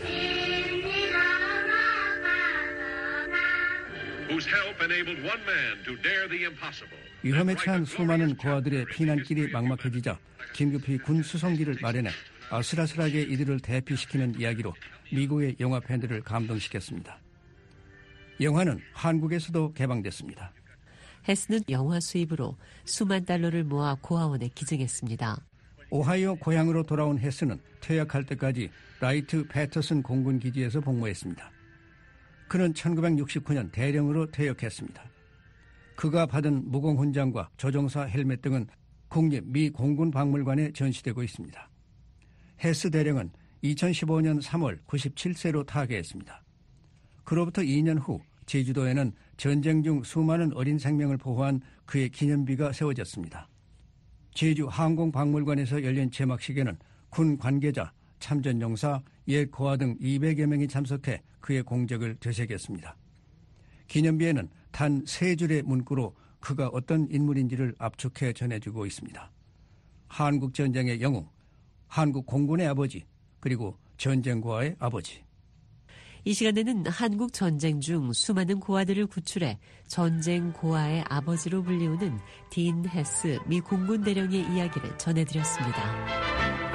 [SPEAKER 18] 위험에 처한 수많은 고아들의 피난길이 막막해지자 긴급히 군 수송기를 마련해 아슬아슬하게 이들을 대피시키는 이야기로 미국의 영화 팬들을 감동시켰습니다. 영화는 한국에서도 개방됐습니다.
[SPEAKER 15] 헤스는 영화 수입으로 수만 달러를 모아 고아원에 기증했습니다.
[SPEAKER 18] 오하이오 고향으로 돌아온 헤스는 퇴역할 때까지 라이트 패터슨 공군 기지에서 복무했습니다. 그는 천구백육십구 년 대령으로 퇴역했습니다. 그가 받은 무공훈장과 조종사 헬멧 등은 국립 미 공군박물관에 전시되고 있습니다. 헤스 대령은 이천십오 년 삼월 구십칠 세로 타계했습니다. 그로부터 이 년 후 제주도에는 전쟁 중 수많은 어린 생명을 보호한 그의 기념비가 세워졌습니다. 제주 항공박물관에서 열린 제막식에는 군 관계자, 참전용사, 옛 고아 등 이백여 명이 참석해 그의 공적을 되새겼습니다. 기념비에는 단 세 줄의 문구로 그가 어떤 인물인지를 압축해 전해주고 있습니다. 한국전쟁의 영웅, 한국 공군의 아버지, 그리고 전쟁고아의 아버지.
[SPEAKER 15] 이 시간에는 한국 전쟁 중 수많은 고아들을 구출해 전쟁 고아의 아버지로 불리우는 딘 헤스 미 공군 대령의 이야기를 전해드렸습니다.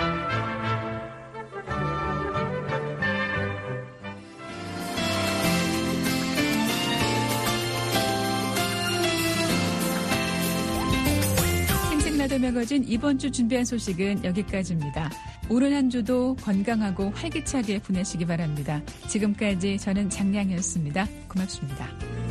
[SPEAKER 3] 생생라디오 매거진 이번 주 준비한 소식은 여기까지입니다. 오늘 한 주도 건강하고 활기차게 보내시기 바랍니다. 지금까지 저는 장량이었습니다. 고맙습니다.